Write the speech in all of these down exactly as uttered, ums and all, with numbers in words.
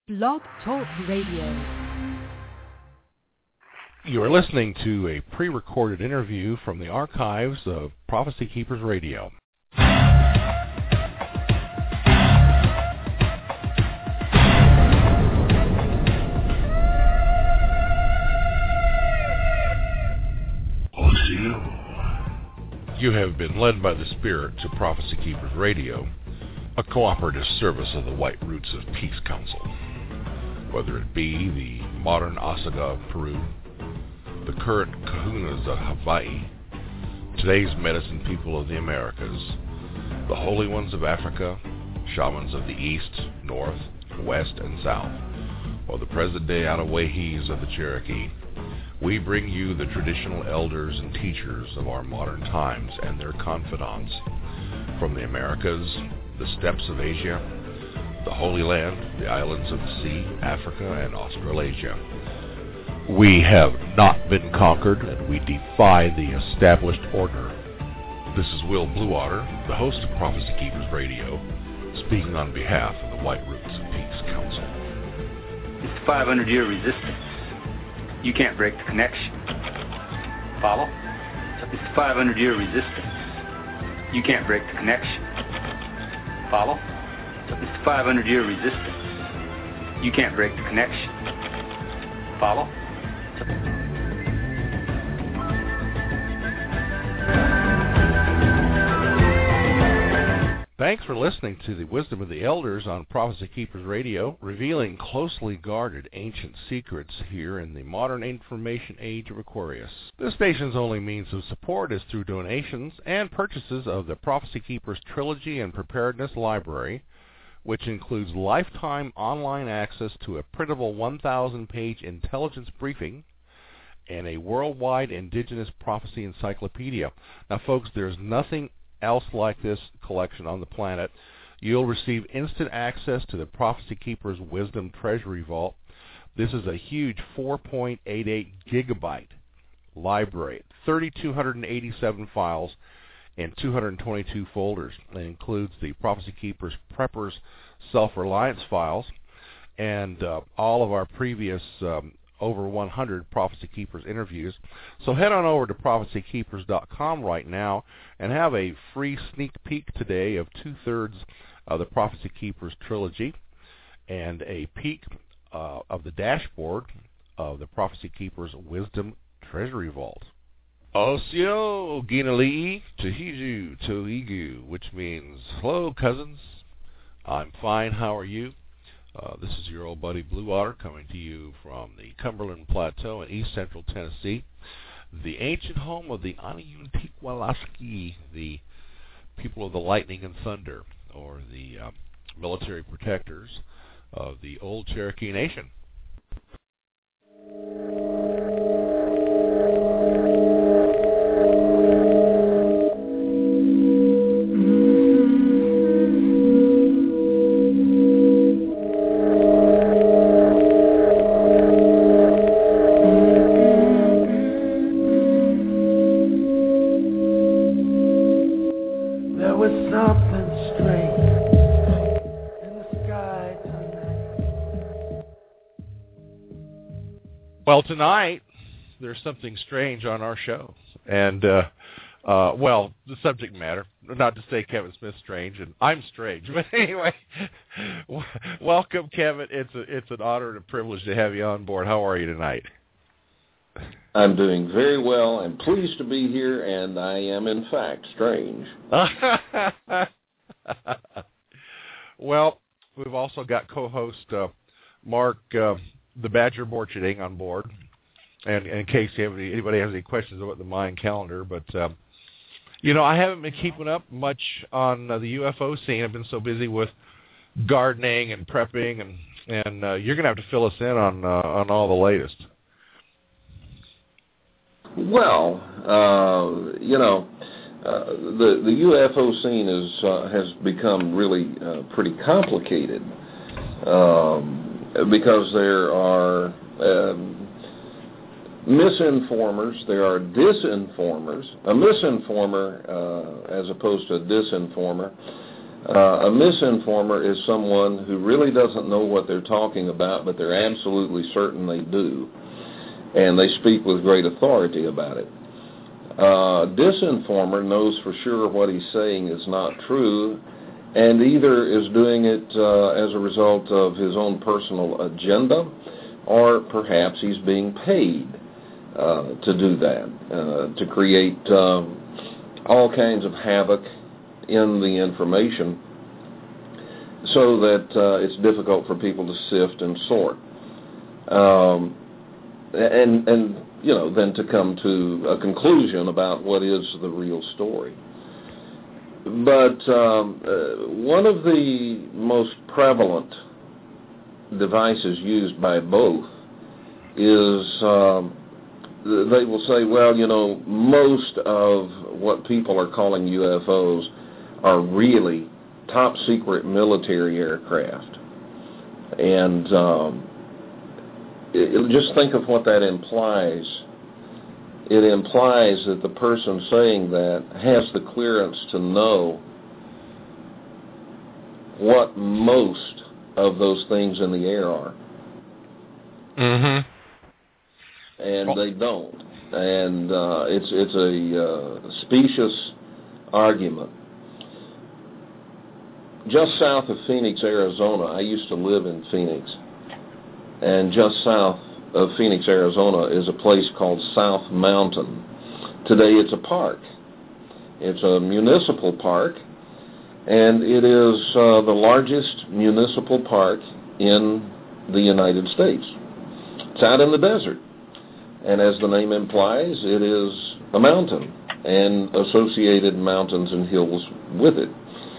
Blog Talk Radio. You are listening to a pre-recorded interview from the archives of Prophecy Keepers Radio. You have been led by the Spirit to Prophecy Keepers Radio, a cooperative service of the White Roots of Peace Council. Whether it be the modern Osaga of Peru, the current Kahunas of Hawaii, today's medicine people of the Americas, the holy ones of Africa, shamans of the East, North, West, and South, or the present-day Anawahis of the Cherokee, we bring you the traditional elders and teachers of our modern times and their confidants from the Americas, the steppes of Asia, the Holy Land, the islands of the sea, Africa, and Australasia. We have not been conquered, and we defy the established order. This is Will Bluewater, the host of Prophecy Keepers Radio, speaking on behalf of the White Roots of Peace Council. It's the five hundred year resistance. You can't break the connection. Follow? It's the five hundred year resistance. You can't break the connection. Follow? It's the five hundred year resistance. You can't break the connection. Follow? Thanks for listening to the Wisdom of the Elders on Prophecy Keepers Radio, revealing closely guarded ancient secrets here in the modern information age of Aquarius. This station's only means of support is through donations and purchases of the Prophecy Keepers Trilogy and Preparedness Library, which includes lifetime online access to a printable one thousand page intelligence briefing and a worldwide indigenous prophecy encyclopedia. Now, folks, there's nothing else like this collection on the planet. You'll receive instant access to the Prophecy Keepers Wisdom Treasury Vault. This is a huge four point eight eight gigabyte library, three thousand two hundred eighty-seven files and two hundred twenty-two folders. It includes the Prophecy Keepers Preppers Self-Reliance files and uh, all of our previous um, over one hundred Prophecy Keepers interviews. So head on over to prophecy keepers dot com right now and have a free sneak peek today of two-thirds of the Prophecy Keepers trilogy and a peek uh, of the dashboard of the Prophecy Keepers Wisdom Treasury Vault. Osio Ginali'i Tahiju Toigu, which means, hello, cousins. I'm fine. How are you? Uh, this is your old buddy Bluewater coming to you from the Cumberland Plateau in east central Tennessee, the ancient home of the Aniyuntikwalaski, the people of the lightning and thunder, or the uh, military protectors of the old Cherokee Nation. Well, tonight, there's something strange on our show. And, uh, uh, well, the subject matter, not to say Kevin Smith's strange, and I'm strange. But anyway, w- welcome, Kevin. It's a, it's an honor and a privilege to have you on board. How are you tonight? I'm doing very well. I'm pleased to be here, and I am, in fact, strange. Well, we've also got co-host uh, Mark uh, the Badger Borcherding on board, and, and in case you have any, anybody has any questions about the Mayan calendar. But, um, you know, I haven't been keeping up much on uh, the U F O scene. I've been so busy with gardening and prepping, and, and uh, you're going to have to fill us in on uh, on all the latest. Well, uh, you know, uh, the, the U F O scene is, uh, has become really uh, pretty complicated. Um, because there are um, misinformers, there are disinformers. A misinformer, uh, as opposed to a disinformer, Uh, a misinformer is someone who really doesn't know what they're talking about, but they're absolutely certain they do, and they speak with great authority about it. Uh, disinformer knows for sure what he's saying is not true, and either is doing it uh, as a result of his own personal agenda, or perhaps he's being paid uh, to do that, uh, to create um, all kinds of havoc in the information so that uh, it's difficult for people to sift and sort. Um, and, and, you know, then to come to a conclusion about what is the real story. But um, uh, one of the most prevalent devices used by both is um, they will say, well, you know, most of what people are calling U F Os are really top-secret military aircraft. And um, it, it, just think of what that implies. It implies that the person saying that has the clearance to know what most of those things in the air are. Mm-hmm. And oh. they don't. And uh, it's, it's a uh, specious argument. Just south of Phoenix, Arizona, I used to live in Phoenix, and just south of Phoenix, Arizona is a place called South Mountain. Today it's a park. It's a municipal park, and it is uh, the largest municipal park in the United States. It's out in the desert, and as the name implies, it is a mountain and associated mountains and hills with it.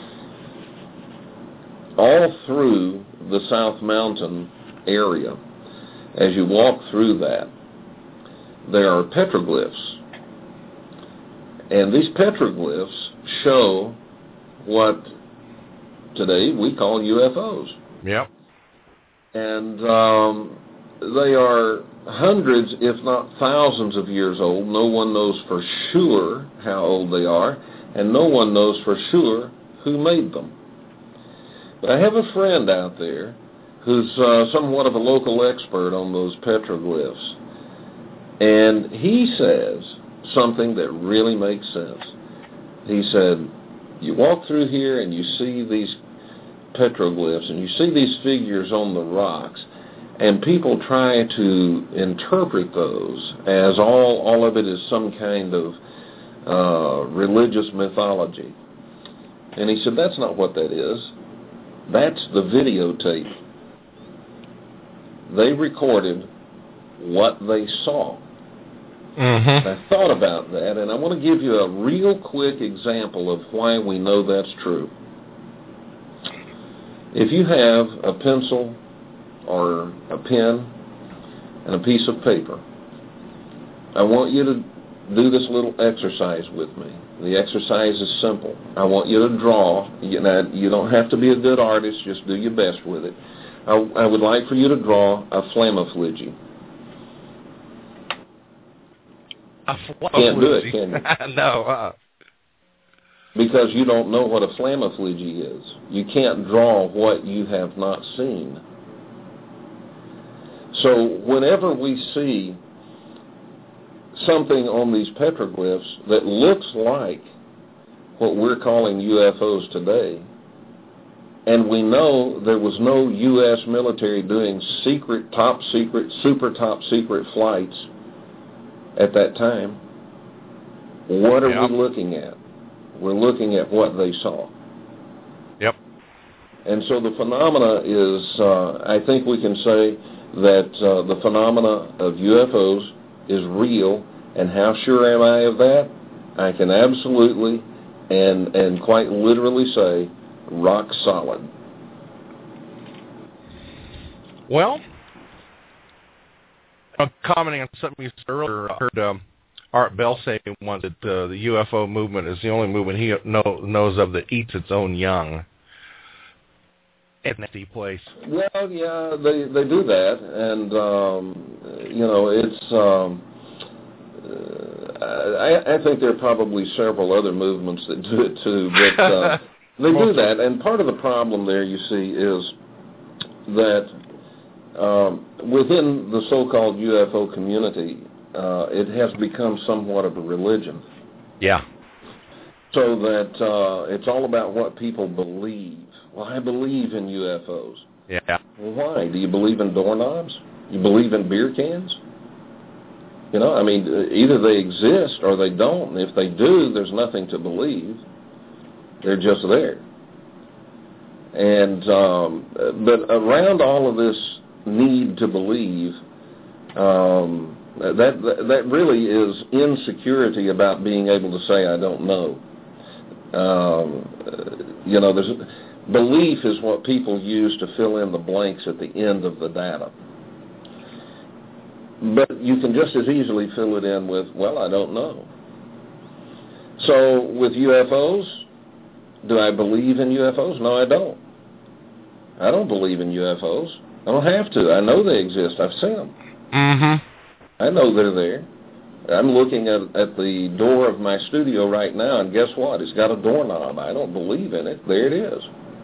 All through the South Mountain area, as you walk through that, there are petroglyphs. And these petroglyphs show what today we call U F Os. Yep. And um, they are hundreds, if not thousands of years old. No one knows for sure how old they are, and no one knows for sure who made them. But I have a friend out there who's uh, somewhat of a local expert on those petroglyphs. And he says something that really makes sense. He said, you walk through here and you see these petroglyphs and you see these figures on the rocks, and people try to interpret those as all, all of it is some kind of uh, religious mythology. And he said, that's not what that is. That's the videotape. They recorded what they saw. Mm-hmm. I thought about that, and I want to give you a real quick example of why we know that's true. If you have a pencil or a pen and a piece of paper, I want you to do this little exercise with me. The exercise is simple. I want you to draw. You know, you don't have to be a good artist. Just do your best with it. I, I would like for you to draw a flammafligi. A flammafligi? Can't do it, can you? No. Uh. Because you don't know what a flammafligi is. You can't draw what you have not seen. So whenever we see something on these petroglyphs that looks like what we're calling U F Os today, and we know there was no U S military doing secret, top secret, super top secret flights at that time, what are yep. we looking at? We're looking at what they saw. Yep. And so the phenomena is, uh, I think we can say that uh, the phenomena of U F Os is real, and how sure am I of that? I can absolutely and and quite literally say rock solid. Well, uh, commenting on something you said earlier, I heard um, Art Bell say once that uh, the U F O movement is the only movement he know, knows of that eats its own young. Empty place. Well, yeah, they they do that, and um, you know, it's. Um, uh, I, I think there are probably several other movements that do it too, but uh, They do that, and part of the problem there, you see, is that um, within the so-called U F O community, uh, it has become somewhat of a religion. Yeah. So that uh, it's all about what people believe. Well, I believe in U F Os. Yeah. Well, why? Do you believe in doorknobs? You believe in beer cans? You know, I mean, either they exist or they don't. And if they do, there's nothing to believe. They're just there. And um, but around all of this need to believe, um, that, that that really is insecurity about being able to say I don't know. Um, you know, there's belief is what people use to fill in the blanks at the end of the data. But you can just as easily fill it in with, well, I don't know. So with U F Os, do I believe in U F Os? No, I don't. I don't believe in U F Os. I don't have to. I know they exist. I've seen them. Mm-hmm. I know they're there. I'm looking at, at the door of my studio right now, and guess what? It's got a doorknob. I don't believe in it. There it is.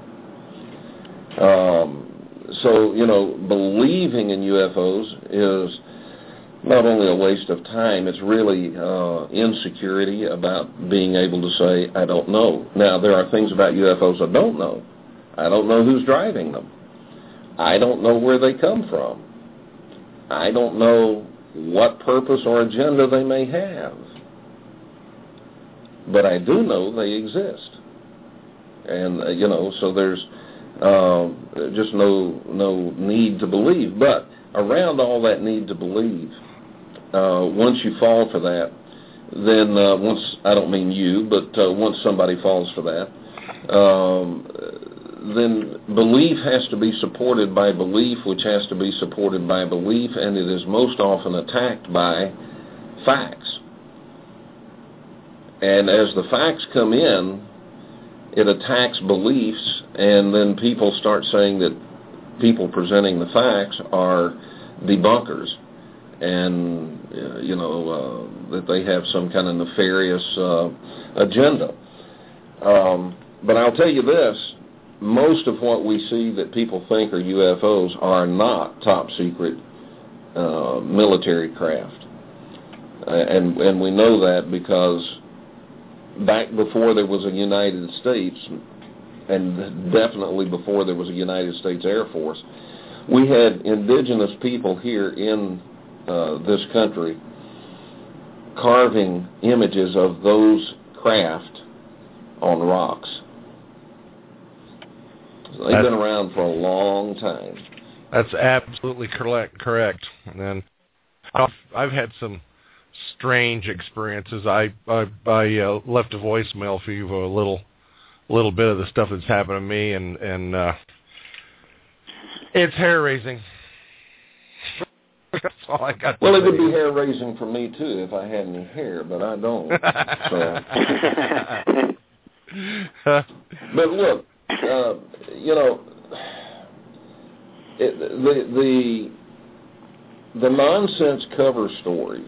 Um, so, you know, believing in U F Os is not only a waste of time, it's really uh, insecurity about being able to say, I don't know. Now, there are things about U F Os I don't know. I don't know who's driving them. I don't know where they come from. I don't know what purpose or agenda they may have. But I do know they exist. And, uh, you know, so there's uh, just no no need to believe. But around all that need to believe, uh, once you fall for that, then uh, once, I don't mean you, but uh, once somebody falls for that, um, then belief has to be supported by belief, which has to be supported by belief, and it is most often attacked by facts. And as the facts come in, it attacks beliefs, and then people start saying that people presenting the facts are debunkers, and, uh, you know, uh, that they have some kind of nefarious uh, agenda. Um, but I'll tell you this, most of what we see that people think are U F Os are not top secret uh, military craft. Uh, and, and we know that because back before there was a United States, and definitely before there was a United States Air Force, we had indigenous people here in uh, this country carving images of those craft on rocks. They've That's, been around for a long time. That's absolutely correct. Correct. And then I've, I've had some strange experiences. I I, I uh, left a voicemail for you for a little little bit of the stuff that's happened to me, and and uh, it's hair raising. That's all I got. Well, to it would say. be hair raising for me too if I had any hair, but I don't. So. But look. Uh, you know, it, the the the nonsense cover stories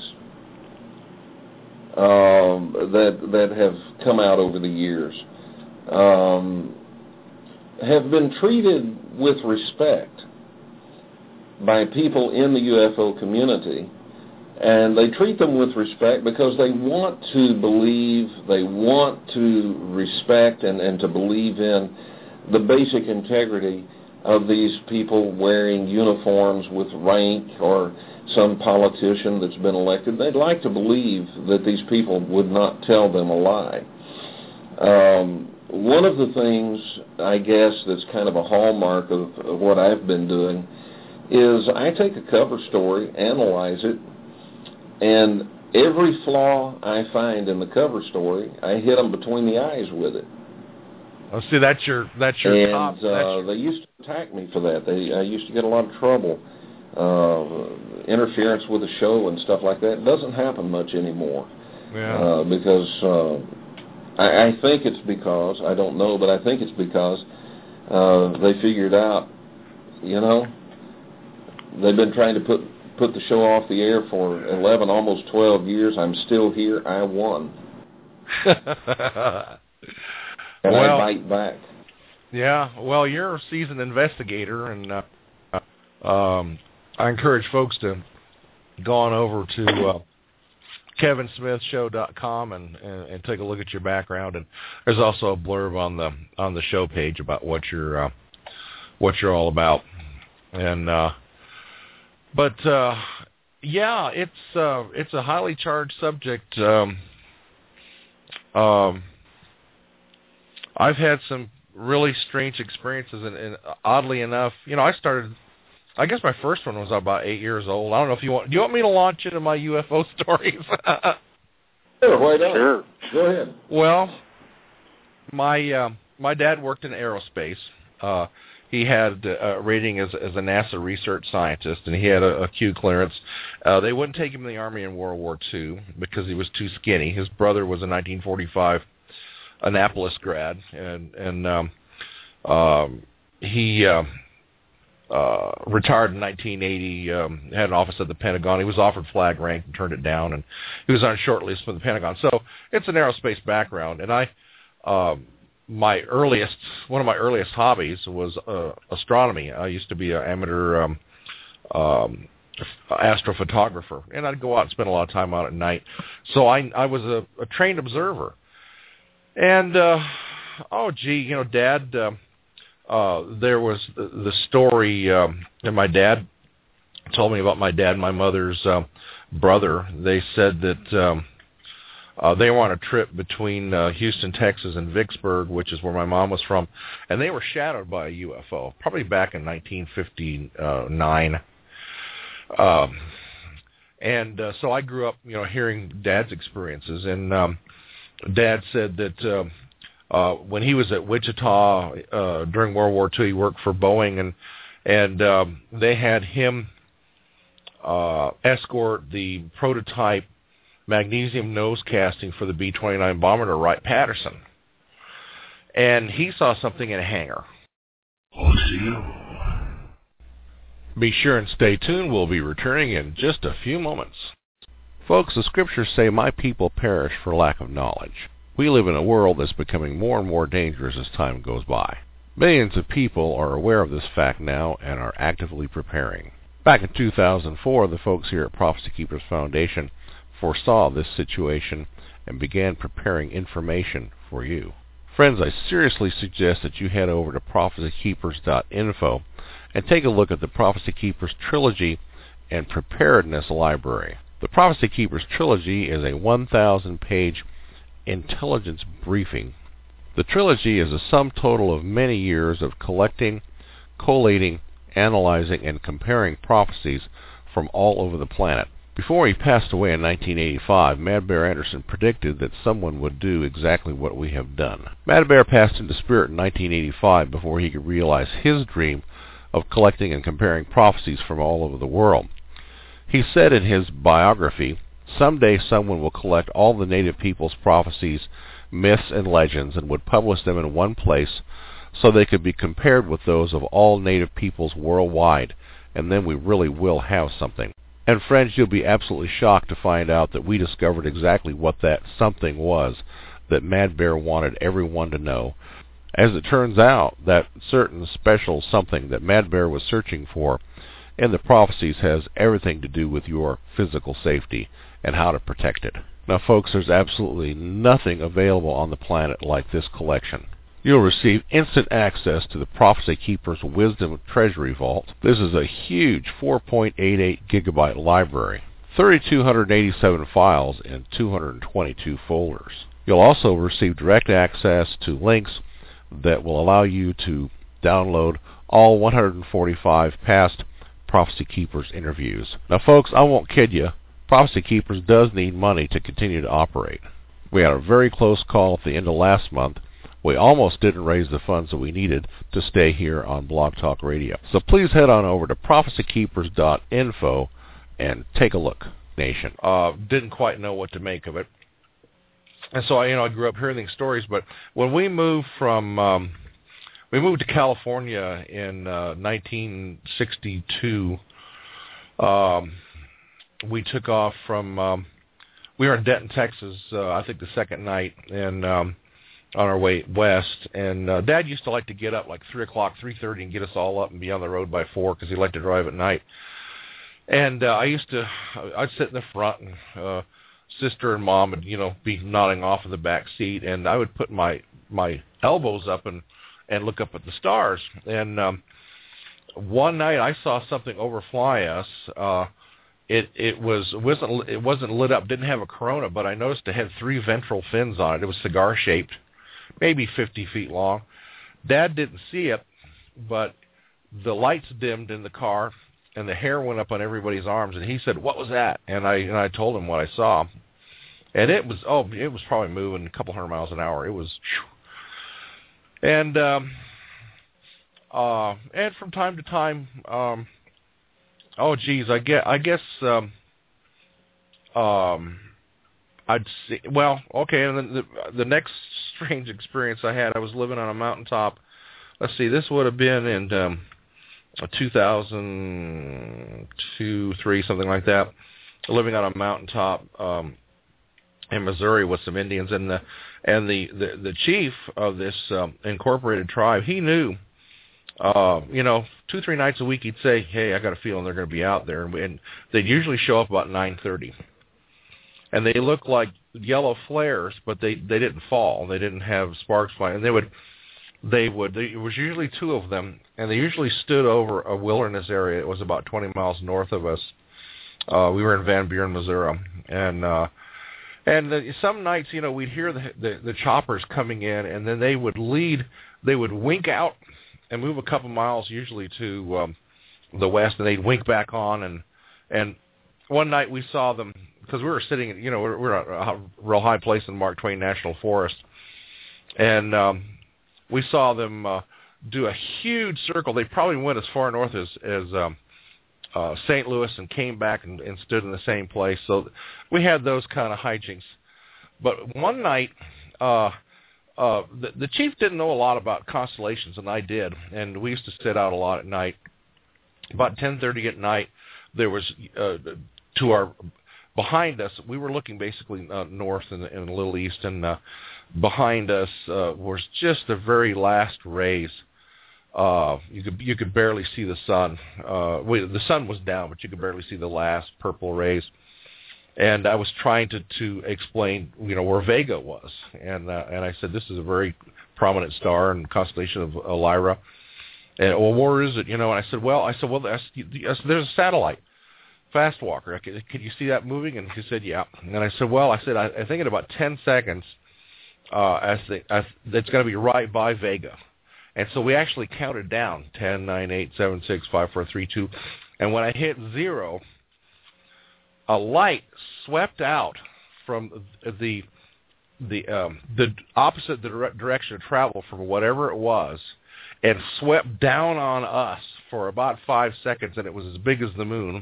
um, that that have come out over the years um, have been treated with respect by people in the U F O community, and they treat them with respect because they want to believe, they want to respect and, and to believe in the basic integrity of these people wearing uniforms with rank or some politician that's been elected. They'd like to believe that these people would not tell them a lie. Um, one of the things, I guess, that's kind of a hallmark of, of what I've been doing is I take a cover story, analyze it, and every flaw I find in the cover story, I hit them between the eyes with it. Oh, see, that's your that's your and, top. And uh, your... they used to attack me for that. They I used to get a lot of trouble, uh, interference with the show and stuff like that. It doesn't happen much anymore. Yeah. Uh, because uh, I, I think it's because I don't know, but I think it's because uh, they figured out, you know, they've been trying to put put the show off the air for eleven, almost twelve years. I'm still here. I won. and well, I bite back. Yeah, well, you're a seasoned investigator, and uh, um, I encourage folks to go on over to uh, kevin smith show dot com and, and, and take a look at your background. And there's also a blurb on the on the show page about what you're uh, what you're all about. And uh, but uh, yeah, it's uh, it's a highly charged subject. Um, um, I've had some really strange experiences, and, and oddly enough, you know, I started. I guess my first one was about eight years old. I don't know if you want. Do you want me to launch into my U F O stories? Sure, why not? Sure. Go ahead. Well, my uh, my dad worked in aerospace. Uh, he had a rating as as a NASA research scientist, and he had a, a Q clearance. Uh, they wouldn't take him in the Army in World War Two because he was too skinny. His brother was a nineteen forty-five Annapolis grad, and and um, um, he. Uh, Uh, retired in nineteen eighty, um, had an office at the Pentagon. He was offered flag rank and turned it down, and he was on a short list for the Pentagon. So it's an aerospace background. And I, um, my earliest, one of my earliest hobbies was uh, astronomy. I used to be an amateur um, um, astrophotographer, and I'd go out and spend a lot of time out at night. So I, I was a, a trained observer. And, uh, oh, gee, you know, Dad... Uh, Uh, there was the, the story um, that my dad told me about my dad and my mother's uh, brother. They said that um, uh, they were on a trip between uh, Houston, Texas, and Vicksburg, which is where my mom was from, and they were shadowed by a U F O, probably back in nineteen fifty-nine. Um, and uh, so I grew up, you know, hearing Dad's experiences, and um, Dad said that. Uh, Uh, when he was at Wichita uh, during World War Two, he worked for Boeing, and and um, they had him uh, escort the prototype magnesium nose casting for the B twenty-nine bomber to Wright-Patterson. And he saw something in a hangar. Be sure and stay tuned. We'll be returning in just a few moments. Folks, the scriptures say, "My people perish for lack of knowledge." We live in a world that's becoming more and more dangerous as time goes by. Millions of people are aware of this fact now and are actively preparing. Back in two thousand four, the folks here at Prophecy Keepers Foundation foresaw this situation and began preparing information for you. Friends, I seriously suggest that you head over to prophecy keepers dot info and take a look at the Prophecy Keepers Trilogy and Preparedness Library. The Prophecy Keepers Trilogy is a one thousand page intelligence briefing. The trilogy is a sum total of many years of collecting, collating, analyzing, and comparing prophecies from all over the planet. Before he passed away in nineteen eighty-five, Mad Bear Anderson predicted that someone would do exactly what we have done. Mad Bear passed into spirit in nineteen eighty-five before he could realize his dream of collecting and comparing prophecies from all over the world. He said in his biography, "Someday someone will collect all the native people's prophecies, myths, and legends and would publish them in one place so they could be compared with those of all native peoples worldwide, and then we really will have something." And friends, you'll be absolutely shocked to find out that we discovered exactly what that something was that Mad Bear wanted everyone to know. As it turns out, that certain special something that Mad Bear was searching for in the prophecies has everything to do with your physical safety and how to protect it. Now, folks, there's absolutely nothing available on the planet like this collection. You'll receive instant access to the Prophecy Keepers Wisdom Treasury Vault. This is a huge four point eight eight gigabyte library, three thousand two hundred eighty-seven files in two hundred twenty-two folders. You'll also receive direct access to links that will allow you to download all one hundred forty-five past Prophecy Keepers interviews. Now, folks, I won't kid you. Prophecy Keepers does need money to continue to operate. We had a very close call at the end of last month. We almost didn't raise the funds that we needed to stay here on Blog Talk Radio. So please head on over to prophecy keepers dot info and take a look, nation. Uh, didn't quite know what to make of it. And so I, you know, I grew up hearing these stories, but when we moved from, um, we moved to California in uh, nineteen sixty-two, um, we took off from, um, we were in Denton, Texas, uh, I think the second night, and um, on our way west. And uh, Dad used to like to get up like three o'clock, three thirty, and get us all up and be on the road by four because he liked to drive at night. And uh, I used to, I'd sit in the front, and uh, sister and mom would, you know, be nodding off in the back seat, and I would put my my elbows up and and look up at the stars. And um, one night I saw something overfly us. Uh, it it was wasn't it wasn't lit up, didn't have a corona, but I noticed it had three ventral fins on it. It was cigar shaped, maybe fifty feet long. Dad didn't see it, but the lights dimmed in the car, and the hair went up on everybody's arms. And he said, "What was that?" And I and I told him what I saw, and it was oh, it was probably moving a couple hundred miles an hour. It was. And um, uh, and from time to time, um, oh geez, I get, I guess, um, um, I'd see. Well, okay, and then the the next strange experience I had, I was living on a mountaintop. Let's see, this would have been in um, two thousand two, three, something like that. Living on a mountaintop um, in Missouri with some Indians, and the and the, the, the chief of this um, incorporated tribe, he knew, uh, you know, two, three nights a week he'd say, "Hey, I got a feeling they're going to be out there," and, and they'd usually show up about nine thirty, and they looked like yellow flares, but they, they didn't fall, they didn't have sparks flying, and they would they would it was usually two of them, and they usually stood over a wilderness area. It was about twenty miles north of us. Uh, we were in Van Buren, Missouri, and uh, And the, some nights, you know, we'd hear the, the the choppers coming in, and then they would lead, they would wink out and move a couple miles, usually to um, the west, and they'd wink back on. And and one night we saw them, because we were sitting, you know, we're, we're at a real high place in Mark Twain National Forest, and um, we saw them uh, do a huge circle. They probably went as far north as as um, Uh, Saint Louis and came back and, and stood in the same place. So we had those kind of hijinks. But one night, uh, uh, the, the chief didn't know a lot about constellations, and I did. And we used to sit out a lot at night. About ten thirty at night, there was uh, to our behind us. We were looking basically uh, north and, and a little east, and uh, behind us uh, was just the very last rays. Uh, you could you could barely see the sun. Uh, wait, the sun was down, but you could barely see the last purple rays. And I was trying to, to explain, you know, where Vega was, and uh, and I said, this is a very prominent star in the constellation of Lyra. And well, where is it? You know, and I said, well, I said, well, that's, there's a satellite, Fast Walker. Can, can you see that moving? And he said, yeah. And I said, well, I said, I, I think in about ten seconds, uh, as the, as it's going to be right by Vega. And so we actually counted down, ten, nine, eight, seven, six, five, four, three, two. And when I hit zero, a light swept out from the the um, the opposite dire- direction of travel from whatever it was, and swept down on us for about five seconds, and it was as big as the moon.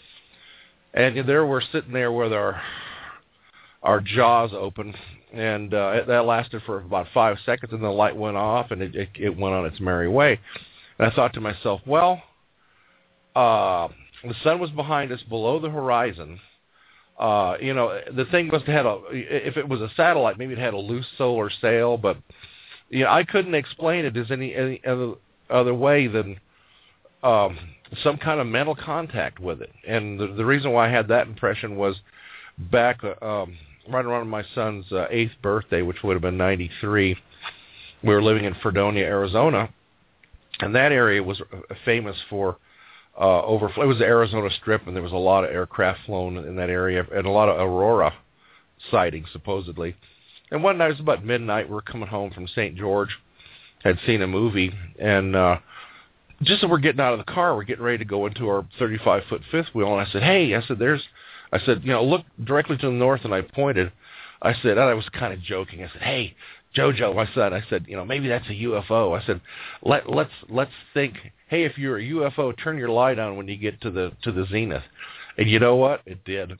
And there we're sitting there with our our jaws open, and uh, it, that lasted for about five seconds, and the light went off, and it, it, it went on its merry way. And I thought to myself, well, uh, the sun was behind us, below the horizon. Uh, you know, the thing must have had a, if it was a satellite, maybe it had a loose solar sail, but you know, I couldn't explain it as any, any other, other way than um, some kind of mental contact with it. And the, the reason why I had that impression was back uh, um, right around my son's uh, eighth birthday, which would have been ninety-three. We were living in Fredonia, Arizona, and that area was famous for uh, overflow. It was the Arizona Strip, and there was a lot of aircraft flown in that area, and a lot of aurora sightings, supposedly. And one night, it was about midnight, we were coming home from Saint George, had seen a movie, and uh, just as we're getting out of the car, we're getting ready to go into our thirty-five foot fifth wheel, and I said, hey, I said, there's, I said, you know, look directly to the north, and I pointed. I said, and I was kind of joking. I said, hey, Jojo, my son, I said, you know, maybe that's a U F O. I said, Let, let's let's think, hey, if you're a U F O, turn your light on when you get to the to the zenith. And you know what? It did.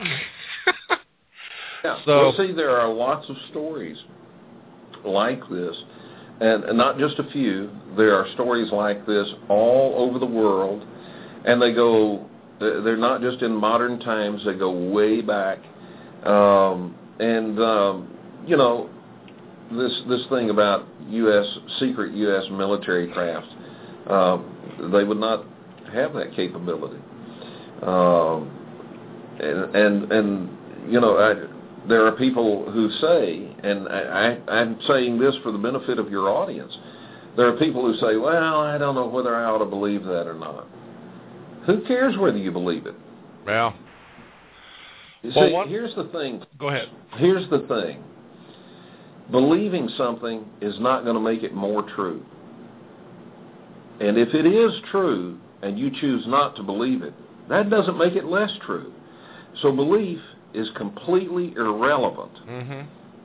Yeah, so, well, see, there are lots of stories like this, and, and not just a few. There are stories like this all over the world, and they go, they're not just in modern times, they go way back. Um, and, um, you know, this this thing about U S secret U S military craft, uh, they would not have that capability. Uh, and, and and you know, I, there are people who say, and I, I, I'm saying this for the benefit of your audience, there are people who say, well, I don't know whether I ought to believe that or not. Who cares whether you believe it? Well, you well see, one, here's the thing. Go ahead. Here's the thing. Believing something is not going to make it more true. And if it is true and you choose not to believe it, that doesn't make it less true. So belief is completely irrelevant. Mm-hmm.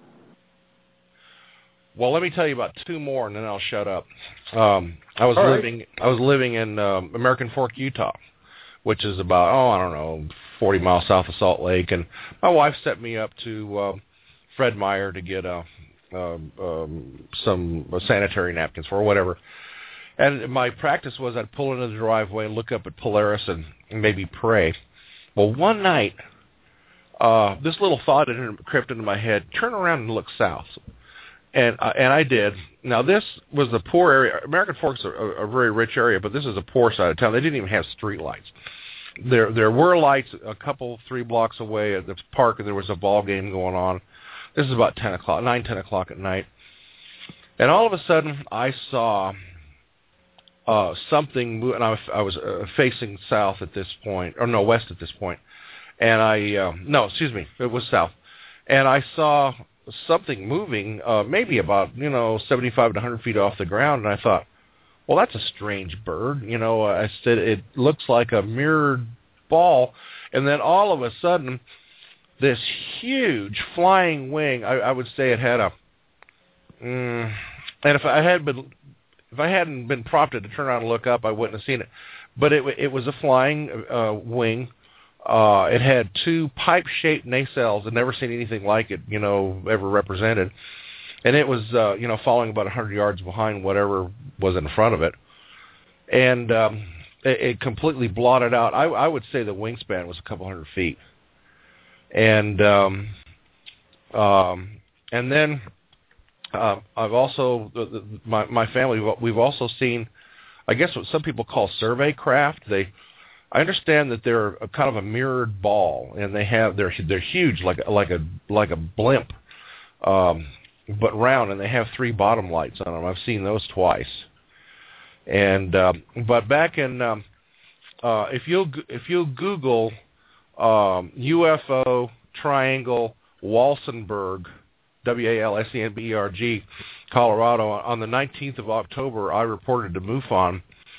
Well, let me tell you about two more, and then I'll shut up. Um, I was All living right. I was living in um, American Fork, Utah, which is about oh I don't know forty miles south of Salt Lake, and my wife set me up to uh, Fred Meyer to get a. Um, um, some uh, sanitary napkins for or whatever. And my practice was I'd pull into the driveway and look up at Polaris and maybe pray. Well, one night, uh, this little thought had crept into my head, turn around and look south. And uh, and I did. Now, this was a poor area. American Fork's a, a very rich area, but this is a poor side of town. They didn't even have street lights. There, there were lights a couple, three blocks away at the park, and there was a ball game going on. This is about ten o'clock, nine, ten o'clock at night. And all of a sudden, I saw uh, something move, and I was, I was uh, facing south at this point, or no, west at this point. And I, uh, no, excuse me, it was south. And I saw something moving, uh, maybe about, you know, seventy-five to one hundred feet off the ground. And I thought, well, that's a strange bird. You know, I said, it looks like a mirrored ball. And then all of a sudden, this huge flying wing, I, I would say it had a, mm, and if I had been, if I hadn't been prompted to turn around and look up, I wouldn't have seen it. But it it was a flying uh, wing. Uh, it had two pipe-shaped nacelles. I'd never seen anything like it, you know, ever represented. And it was, uh, you know, falling about one hundred yards behind whatever was in front of it. And um, it, it completely blotted out. I, I would say the wingspan was a couple hundred feet. And um, um, and then uh, I've also the, the, my my family we've also seen, I guess what some people call survey craft. They I understand that they're a, kind of a mirrored ball, and they have they're they're huge like like a like a blimp, um, but round, and they have three bottom lights on them. I've seen those twice. And um, but back in um, uh, if you if you Google. Um, U F O Triangle Walsenburg, W A L S E N B E R G, Colorado. On the nineteenth of October, I reported to MUFON.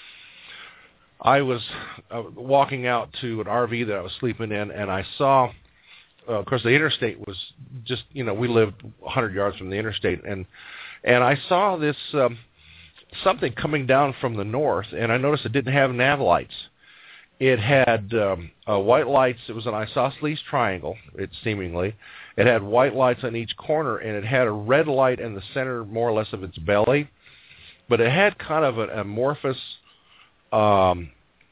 I was uh, walking out to an R V that I was sleeping in, and I saw, uh, of course, the interstate was just, you know, we lived one hundred yards from the interstate, and and I saw this um, something coming down from the north, and I noticed it didn't have nav lights. It had um, uh, white lights. It was an isosceles triangle, it seemingly. It had white lights on each corner, and it had a red light in the center, more or less, of its belly. But it had kind of an amorphous um,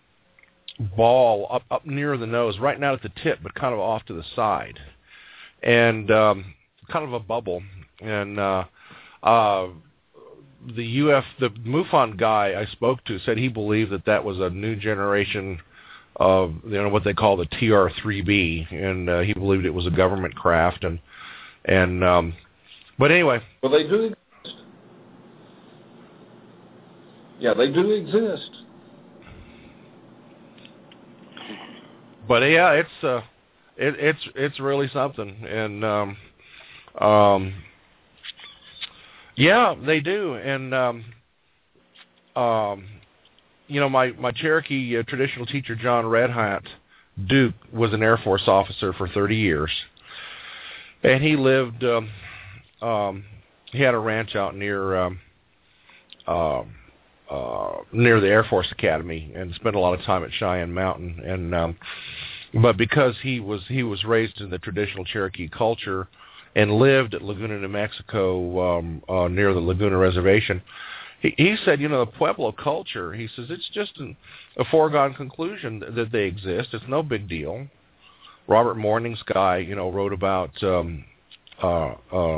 ball up, up near the nose, right not at the tip, but kind of off to the side. And um, kind of a bubble. And uh, uh, the U F, the MUFON guy I spoke to said he believed that that was a new generation of, you know, what they call the T R three B, and uh, he believed it was a government craft, and and um, but anyway. Well, they do exist. Yeah, they do exist. But yeah, it's uh, it, it's it's really something, and um, um, yeah, they do, and um, um. You know, my, my Cherokee uh, traditional teacher, John Redhat Duke, was an Air Force officer for thirty years. And he lived, um, um, he had a ranch out near um, uh, uh, near the Air Force Academy, and spent a lot of time at Cheyenne Mountain. And um, but because he was he was raised in the traditional Cherokee culture and lived at Laguna, New Mexico, um, uh, near the Laguna Reservation, he said, you know, the Pueblo culture, he says, it's just an, a foregone conclusion that, that they exist. It's no big deal. Robert Morning's guy, you know, wrote about um, uh, uh,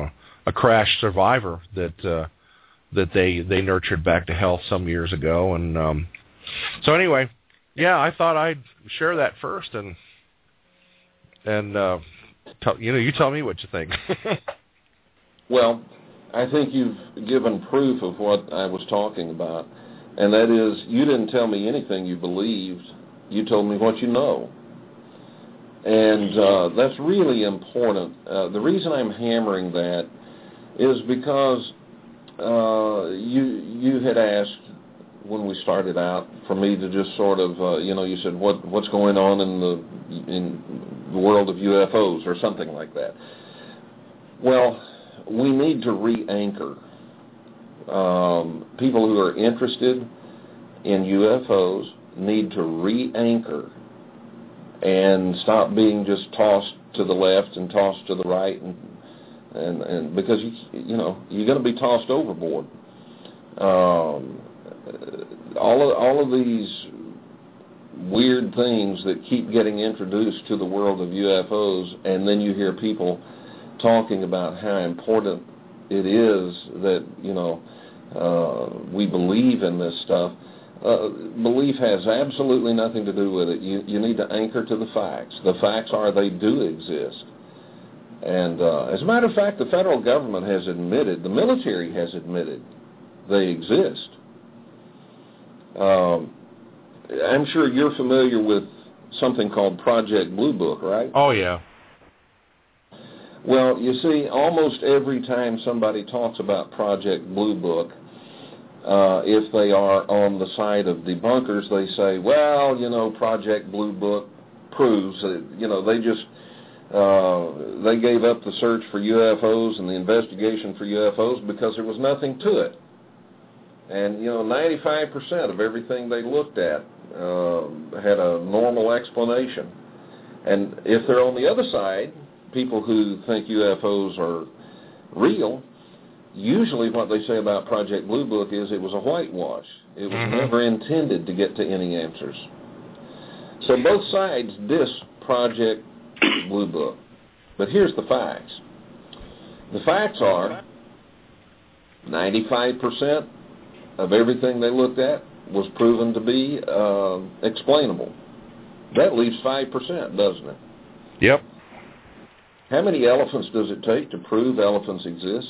a crash survivor that uh, that they they nurtured back to health some years ago. And um, so anyway, yeah, I thought I'd share that first, and and uh, tell, you know, you tell me what you think. Well, I think you've given proof of what I was talking about, and that is you didn't tell me anything you believed. You told me what you know. And uh, that's really important. Uh, the reason I'm hammering that is because uh, you you had asked when we started out for me to just sort of, uh, you know, you said, what what's going on in the in the world of U F Os or something like that. Well, we need to re-anchor um, people who are interested in U F Os need to re-anchor and stop being just tossed to the left and tossed to the right, and and, and because you you know you're going to be tossed overboard. Um, all of all of these weird things that keep getting introduced to the world of U F Os, and then you hear people talking about how important it is that, you know, uh, we believe in this stuff. Uh, belief has absolutely nothing to do with it. You, you need to anchor to the facts. The facts are they do exist. And uh, as a matter of fact, the federal government has admitted, the military has admitted they exist. Um, I'm sure you're familiar with something called Project Blue Book, right? Oh, yeah. Well, you see, almost every time somebody talks about Project Blue Book, uh, if they are on the side of debunkers, they say, well, you know, Project Blue Book proves that, you know, they just, uh, they gave up the search for U F Os and the investigation for U F Os because there was nothing to it. And, you know, ninety-five percent of everything they looked at uh, had a normal explanation. And if they're on the other side, people who think U F Os are real, usually what they say about Project Blue Book is it was a whitewash. It was mm-hmm. never intended to get to any answers. So both sides diss Project Blue Book. But here's the facts. The facts are ninety-five percent of everything they looked at was proven to be uh, explainable. That leaves five percent, doesn't it? Yep. How many elephants does it take to prove elephants exist?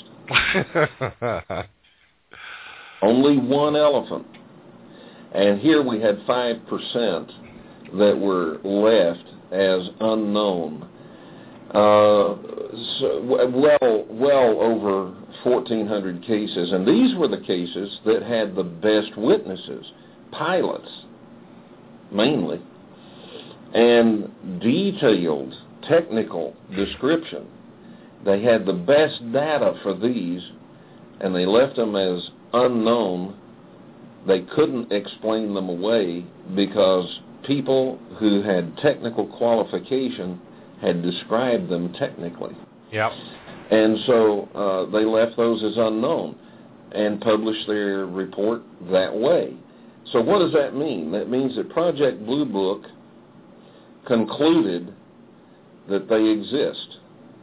Only one elephant. And here we had five percent that were left as unknown. Uh, so, well, well over fourteen hundred cases. And these were the cases that had the best witnesses, pilots mainly, and detailed technical description. They had the best data for these, and they left them as unknown. They couldn't explain them away because people who had technical qualification had described them technically. Yep. And so uh, they left those as unknown and published their report that way. So what does that mean? That means that Project Blue Book concluded that they exist.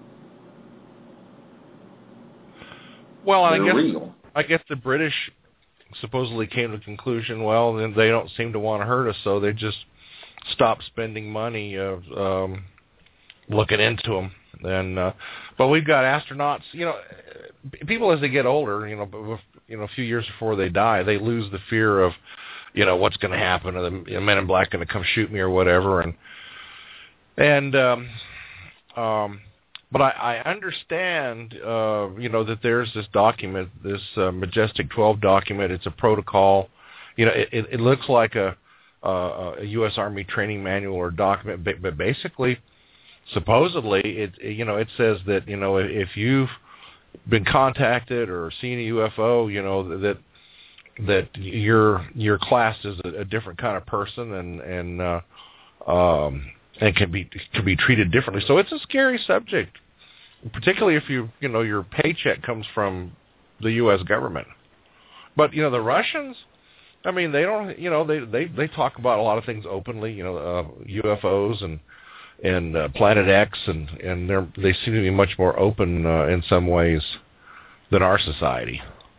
Well, They're I guess real. I guess the British supposedly came to the conclusion, well, then they don't seem to want to hurt us, so they just stopped spending money of um, looking into them. And uh, but we've got astronauts. You know, people as they get older, you know, you know, a few years before they die, they lose the fear of, you know, what's going to happen. Are the you know, Men in Black going to come shoot me or whatever? And and um, um, but I, I understand, uh, you know, that there's this document, this uh, Majestic twelve document. It's a protocol. You know, it, it, it looks like a, a, a U S Army training manual or document, but, but basically, supposedly, it you know, it says that, you know, if you've been contacted or seen a U F O, you know, that that you're you're classed as a, a different kind of person and and uh, um, and can be can be treated differently. So it's a scary subject, particularly if you you know your paycheck comes from the U S government. But you know the Russians, I mean, they don't you know they they they talk about a lot of things openly. You know, uh, U F Os and and uh, Planet X, and and they they seem to be much more open uh, in some ways. than our society.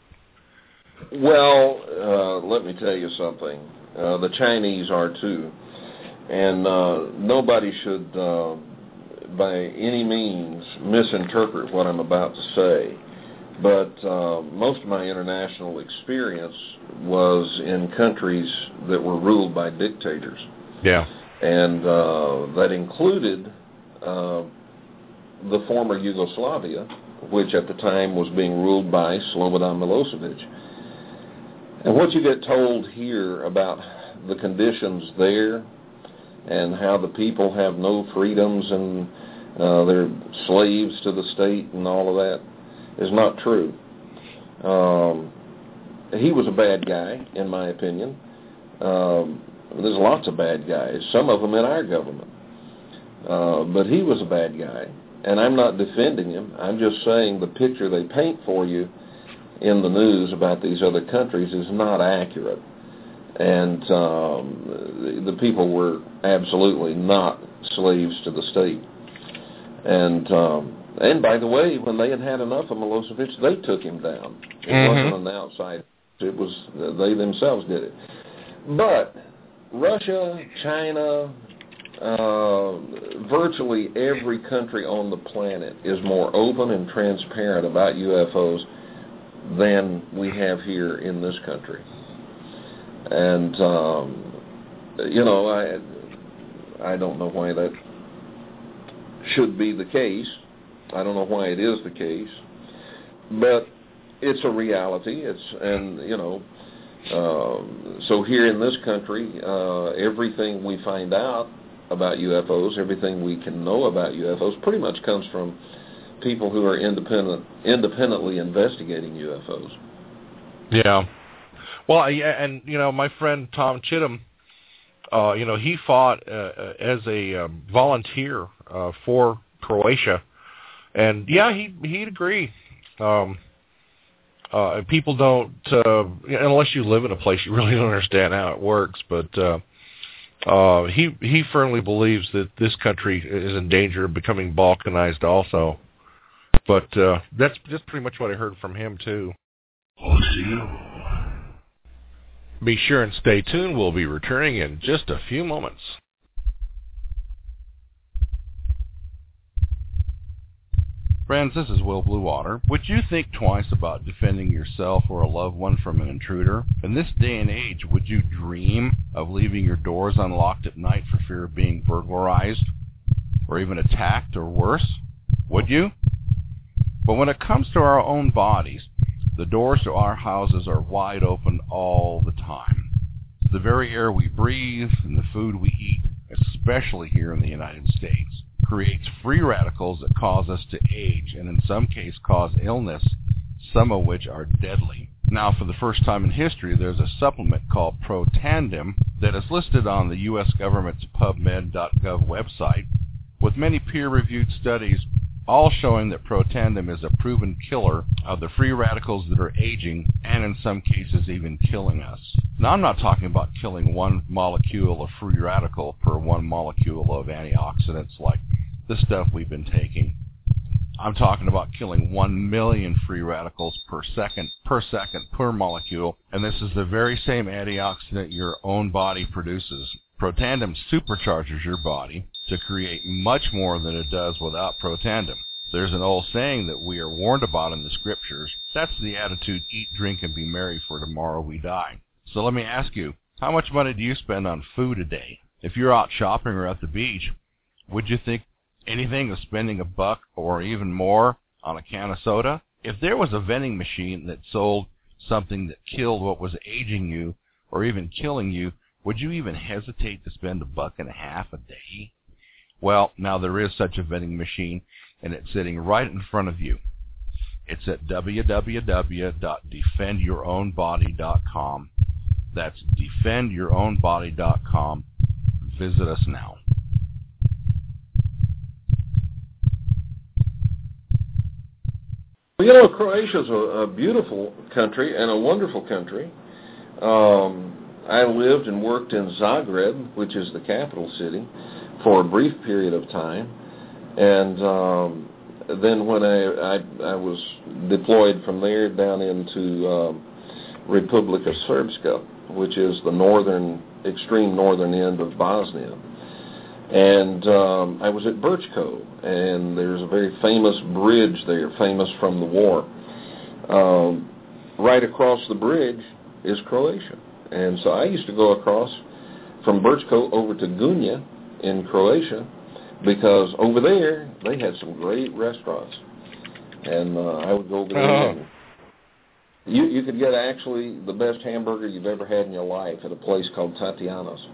Well, uh, let me tell you something. Uh, the Chinese are too. And uh, nobody should, uh, by any means, misinterpret what I'm about to say. But uh, most of my international experience was in countries that were ruled by dictators. Yeah. And uh, that included uh, the former Yugoslavia, which at the time was being ruled by Slobodan Milosevic. And what you get told here about the conditions there and how the people have no freedoms and uh, they're slaves to the state and all of that is not true. Um, he was a bad guy, in my opinion. Um, there's lots of bad guys, some of them in our government. Uh, but he was a bad guy, and I'm not defending him. I'm just saying the picture they paint for you in the news about these other countries is not accurate. And um, the, the people were absolutely not slaves to the state. And um, and by the way, when they had had enough of Milosevic, they took him down. It mm-hmm. wasn't an outside. It was they themselves did it. But Russia, China, uh, virtually every country on the planet is more open and transparent about U F Os than we have here in this country. And, um, you know, I I don't know why that should be the case. I don't know why it is the case. But it's a reality. It's, and, you know, uh, so here in this country, uh, everything we find out about U F Os, everything we can know about U F Os pretty much comes from people who are independent, independently investigating U F Os. Yeah. Well, yeah, and, you know, my friend Tom Chittum, uh, you know, he fought uh, as a um, volunteer uh, for Croatia. And, yeah, he, he'd agree. Um, uh, people don't, uh, unless you live in a place, you really don't understand how it works. But uh, uh, he he firmly believes that this country is in danger of becoming balkanized also. But uh, that's just pretty much what I heard from him, too. O C U. Be sure and stay tuned. We'll be returning in just a few moments. Friends, this is Will Bluewater. Would you think twice about defending yourself or a loved one from an intruder? In this day and age, would you dream of leaving your doors unlocked at night for fear of being burglarized or even attacked or worse? Would you? But when it comes to our own bodies, the doors to our houses are wide open all the time. The very air we breathe and the food we eat, especially here in the United States, creates free radicals that cause us to age and in some cases cause illness, some of which are deadly. Now, for the first time in history, there's a supplement called Protandim that is listed on the U S government's PubMed dot gov website with many peer-reviewed studies all showing that Protandim is a proven killer of the free radicals that are aging and in some cases even killing us. Now, I'm not talking about killing one molecule of free radical per one molecule of antioxidants like the stuff we've been taking. I'm talking about killing one million free radicals per second, per second, per molecule, and this is the very same antioxidant your own body produces. Protandim supercharges your body to create much more than it does without Protandim. There's an old saying that we are warned about in the scriptures. That's the attitude, eat, drink, and be merry, for tomorrow we die. So let me ask you, how much money do you spend on food a day? If you're out shopping or at the beach, would you think anything of spending a buck or even more on a can of soda? If there was a vending machine that sold something that killed what was aging you or even killing you, would you even hesitate to spend a buck and a half a day? Well, now there is such a vending machine, and it's sitting right in front of you. It's at w w w dot defend your own body dot com. That's defend your own body dot com. Visit us now. Well, you know, Croatia's a, a beautiful country and a wonderful country. Um, I lived and worked in Zagreb, which is the capital city, for a brief period of time. And um, then when I, I I was deployed from there down into um, Republika Srpska, which is the northern, extreme northern end of Bosnia. And um, I was at Brčko, and there's a very famous bridge there, famous from the war. Um, right across the bridge is Croatia. And so I used to go across from Brčko over to Gunja in Croatia, because over there they had some great restaurants. And uh, I would go over there Oh. and You you could get actually the best hamburger you've ever had in your life at a place called Tatiana's.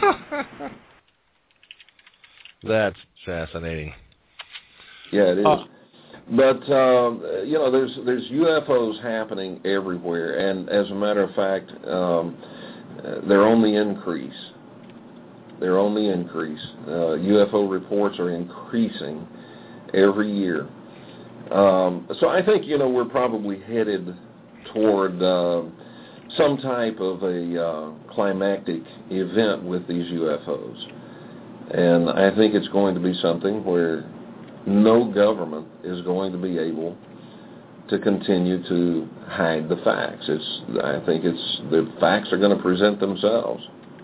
That's fascinating. Yeah, it is. Oh. But um, you know, there's there's U F Os happening everywhere, and as a matter of fact, um, they're on the increase. They're on the increase. Uh, U F O reports are increasing every year. Um, so I think, you know, we're probably headed toward uh, some type of a uh, climactic event with these U F Os. And I think it's going to be something where no government is going to be able to continue to hide the facts. It's, I think it's, the facts are going to present themselves.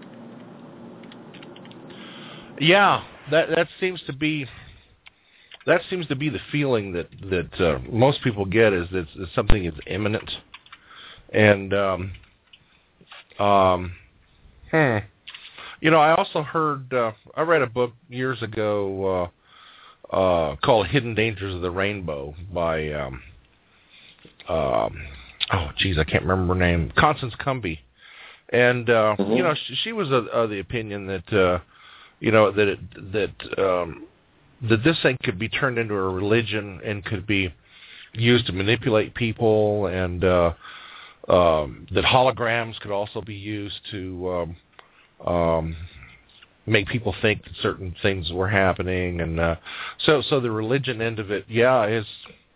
Yeah, that that seems to be that seems to be the feeling that that uh, most people get, is that it's something is imminent. And um, um, hmm. you know, I also heard uh, I read a book years ago uh, uh, called "Hidden Dangers of the Rainbow" by um, um, oh, geez, I can't remember her name, Constance Cumby, and uh, mm-hmm. you know, she, she was of, of the opinion that. Uh, You know, that it, that um, that this thing could be turned into a religion and could be used to manipulate people, and uh, um, that holograms could also be used to um, um, make people think that certain things were happening, and uh, so so the religion end of it, yeah, is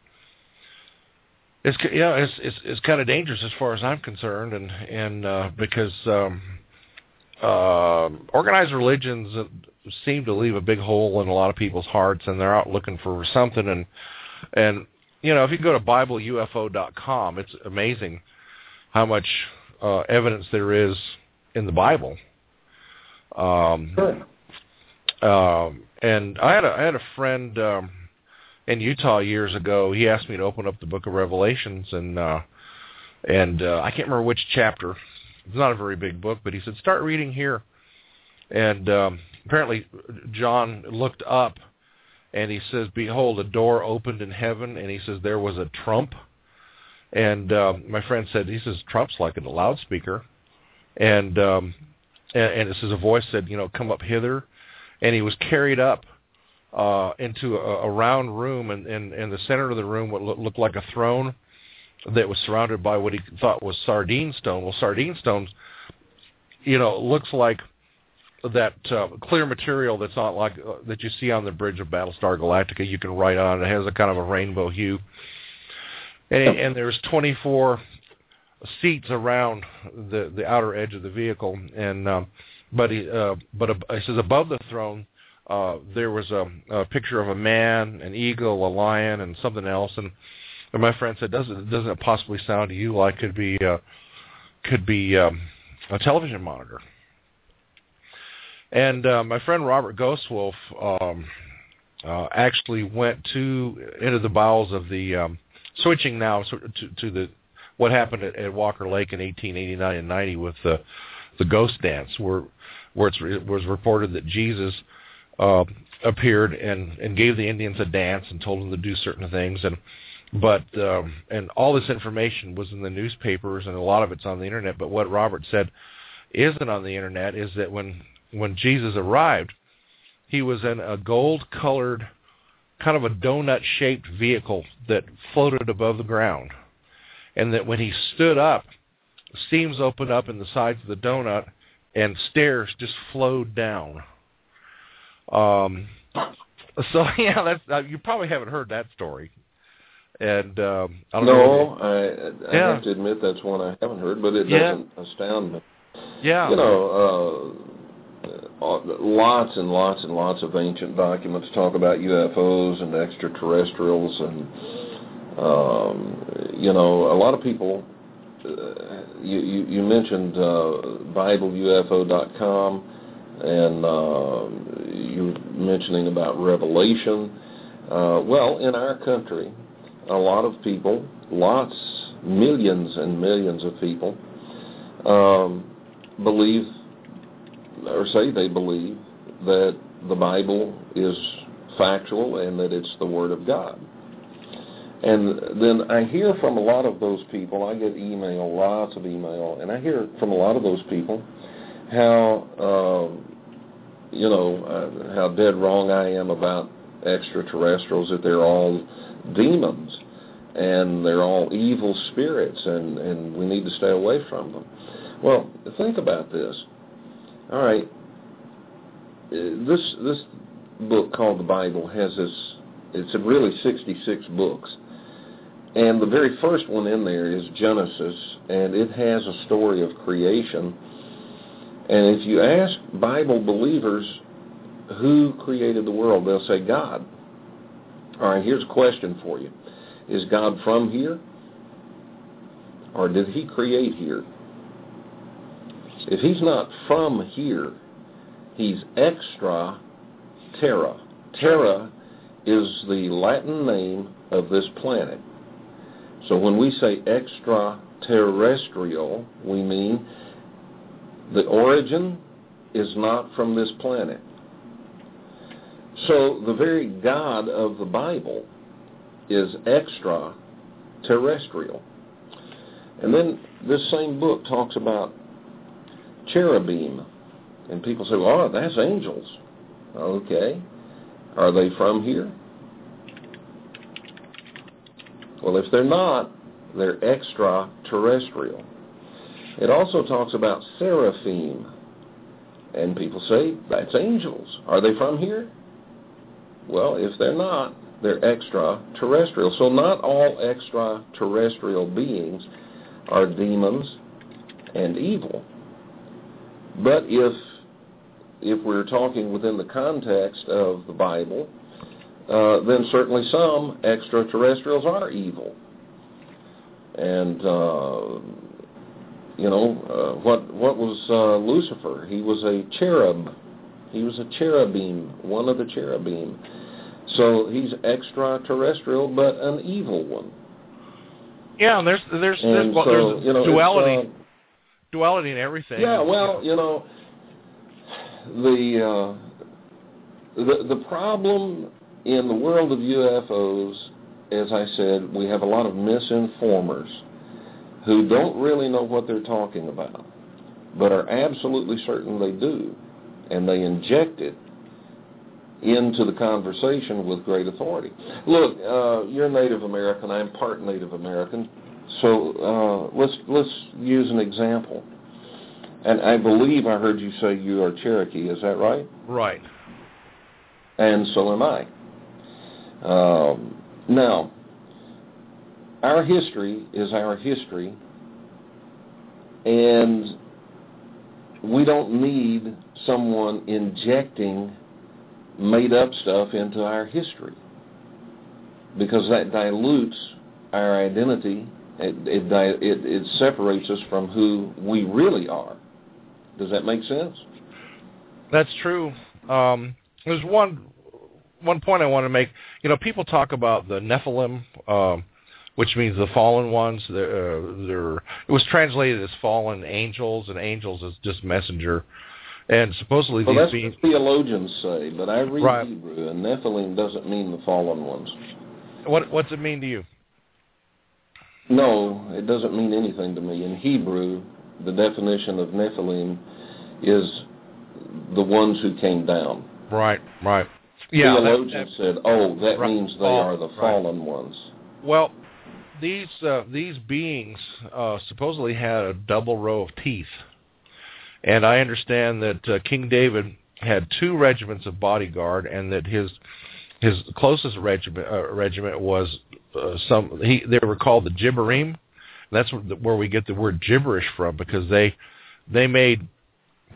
is yeah, it's it's, it's kind of dangerous as far as I'm concerned, and and uh, because. Um, Uh, organized religions seem to leave a big hole in a lot of people's hearts, and they're out looking for something. And, and you know, if you go to Bible U F O dot com, it's amazing how much uh, evidence there is in the Bible. Um, Sure. Um, and I had a, I had a friend um, in Utah years ago. He asked me to open up the Book of Revelations, and uh, and uh, I can't remember which chapter. It's not a very big book, but he said, start reading here. And um, apparently John looked up, and he says, behold, a door opened in heaven, and he says, there was a trump. And uh, my friend said, he says, trump's like a loudspeaker. And, um, and, and it says, a voice said, you know, come up hither. And he was carried up uh, into a, a round room, and in the center of the room what looked like a throne that was surrounded by what he thought was sardine stone. Well, sardine stone, you know, looks like that uh, clear material that's not like uh, that you see on the bridge of Battlestar Galactica. You can write on it. It has a kind of a rainbow hue. And, and there's twenty-four seats around the, the outer edge of the vehicle. And um, but he, uh, but uh, he says above the throne uh, there was a, a picture of a man, an eagle, a lion, and something else. And And my friend said, "Doesn't doesn't it possibly sound to you like could be uh, could be um, a television monitor?" And uh, my friend Robert Ghostwolf um, uh, actually went to into the bowels of the um, switching now to, to the what happened at, at Walker Lake in eighteen eighty-nine and ninety with the the ghost dance, where where it's, it was reported that Jesus uh, appeared and, and gave the Indians a dance and told them to do certain things. And But um, and all this information was in the newspapers, and a lot of it's on the internet. But what Robert said isn't on the internet is that when when Jesus arrived, he was in a gold-colored, kind of a donut-shaped vehicle that floated above the ground, and that when he stood up, seams opened up in the sides of the donut, and stairs just flowed down. Um, so yeah, that's uh, you probably haven't heard that story. And um, I don't no, know I, I yeah. have to admit that's one I haven't heard, but it yeah. doesn't astound me. Yeah, you know, uh, lots and lots and lots of ancient documents talk about U F Os and extraterrestrials, and um, you know, a lot of people. Uh, you, you, you mentioned uh, Bible U F O dot com, and uh, you were mentioning about Revelation. Uh, well, in our country, a lot of people, lots, millions and millions of people, um, believe or say they believe that the Bible is factual and that it's the Word of God. And then I hear from a lot of those people, I get email, lots of email, and I hear from a lot of those people how, uh, you know, uh, how dead wrong I am about extraterrestrials, that they're all demons and they're all evil spirits, and, and we need to stay away from them. Well, think about this. All right, this this book called the Bible has this, it's really sixty-six books. And the very first one in there is Genesis, and it has a story of creation. And if you ask Bible believers who created the world, they'll say God. All right, here's a question for you. Is God from here? Or did he create here? If he's not from here, he's extra terra. Terra is the Latin name of this planet. So when we say extraterrestrial, we mean the origin is not from this planet. So the very God of the Bible is extraterrestrial. And then this same book talks about cherubim. And people say, well, oh, that's angels. Okay. Are they from here? Well, if they're not, they're extraterrestrial. It also talks about seraphim. And people say, that's angels. Are they from here? Well, if they're not, they're extraterrestrial. So not all extraterrestrial beings are demons and evil. But if if we're talking within the context of the Bible, uh, then certainly some extraterrestrials are evil. And uh, you know uh, what what was uh, Lucifer? He was a cherub. He was a cherubim, one of the cherubim. So he's extraterrestrial, but an evil one. Yeah, and there's there's and there's, so, there's you know, duality, uh, duality in everything. Yeah, well, you know, the uh, the the problem in the world of U F Os, as I said, we have a lot of misinformers who don't really know what they're talking about, but are absolutely certain they do, and they inject it into the conversation with great authority. Look, uh, you're Native American. I'm part Native American. So uh, let's let's use an example. And I believe I heard you say you are Cherokee. Is that right? Right. And so am I. Um, now, our history is our history, and we don't need someone injecting made-up stuff into our history, because that dilutes our identity. It, it, it, it separates us from who we really are. Does that make sense? That's true. Um, there's one one point I want to make. You know, people talk about the Nephilim, um, which means the fallen ones. They're, uh, they're, it was translated as fallen angels, and angels is just messenger. And supposedly well, these that's beings... what theologians say, but I read right. Hebrew, and Nephilim doesn't mean the fallen ones. What What's it mean to you? No, it doesn't mean anything to me. In Hebrew, the definition of Nephilim is the ones who came down. Right, right. Yeah, theologians that, that, said, oh, that right, means they fall, are the right. fallen ones. Well, these uh, these beings uh, supposedly had a double row of teeth. And I understand that uh, King David had two regiments of bodyguard, and that his his closest regiment uh, regiment was uh, some. He they were called the Gibberim. That's where we get the word gibberish from, because they they made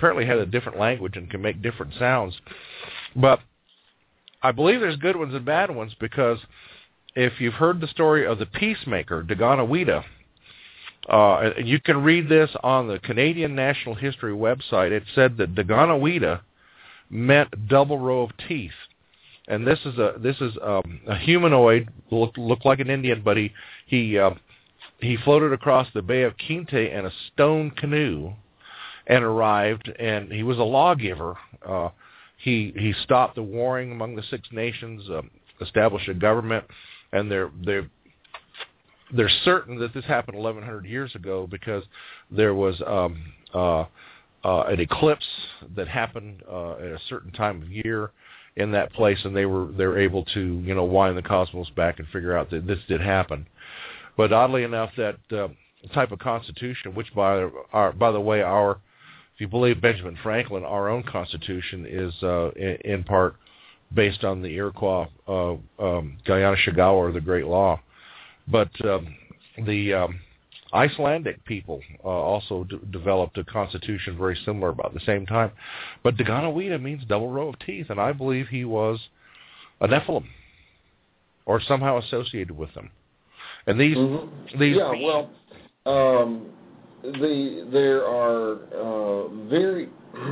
apparently had a different language and can make different sounds. But I believe there's good ones and bad ones, because if you've heard the story of the peacemaker, Daganna Wiida, uh, and you can read this on the Canadian National History website, it said that Daganna Wiida meant double row of teeth. And this is a this is um, a humanoid, looked looked like an Indian, but he he uh, he floated across the Bay of Quinte in a stone canoe, and arrived. And he was a lawgiver. Uh, he he stopped the warring among the Six Nations, um, established a government, and they're they're they're certain that this happened eleven hundred years ago, because there was um, uh, uh, an eclipse that happened uh, at a certain time of year in that place, and they were they were able to, you know, wind the cosmos back and figure out that this did happen. But oddly enough, that uh, type of constitution, which by our by the way, our if you believe Benjamin Franklin, our own constitution is uh, in, in part based on the Iroquois uh, um, Guyana-Shigawa, or the Great Law. But um, the um, Icelandic people uh, also d- developed a constitution very similar about the same time. But Daganna Wiida means double row of teeth, and I believe he was a Nephilim, or somehow associated with them. And these, mm-hmm. these yeah, well, um, the there are uh, very,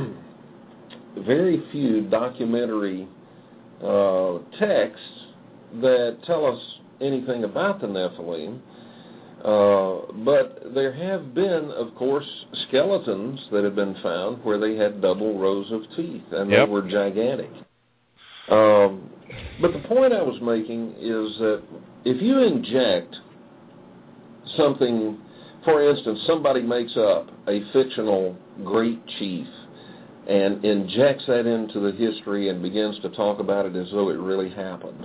very few documentary uh, texts that tell us anything about the Nephilim. Uh, but there have been, of course, skeletons that have been found where they had double rows of teeth, and yep. they were gigantic. Um, but the point I was making is that if you inject something, for instance, somebody makes up a fictional great chief and injects that into the history and begins to talk about it as though it really happened,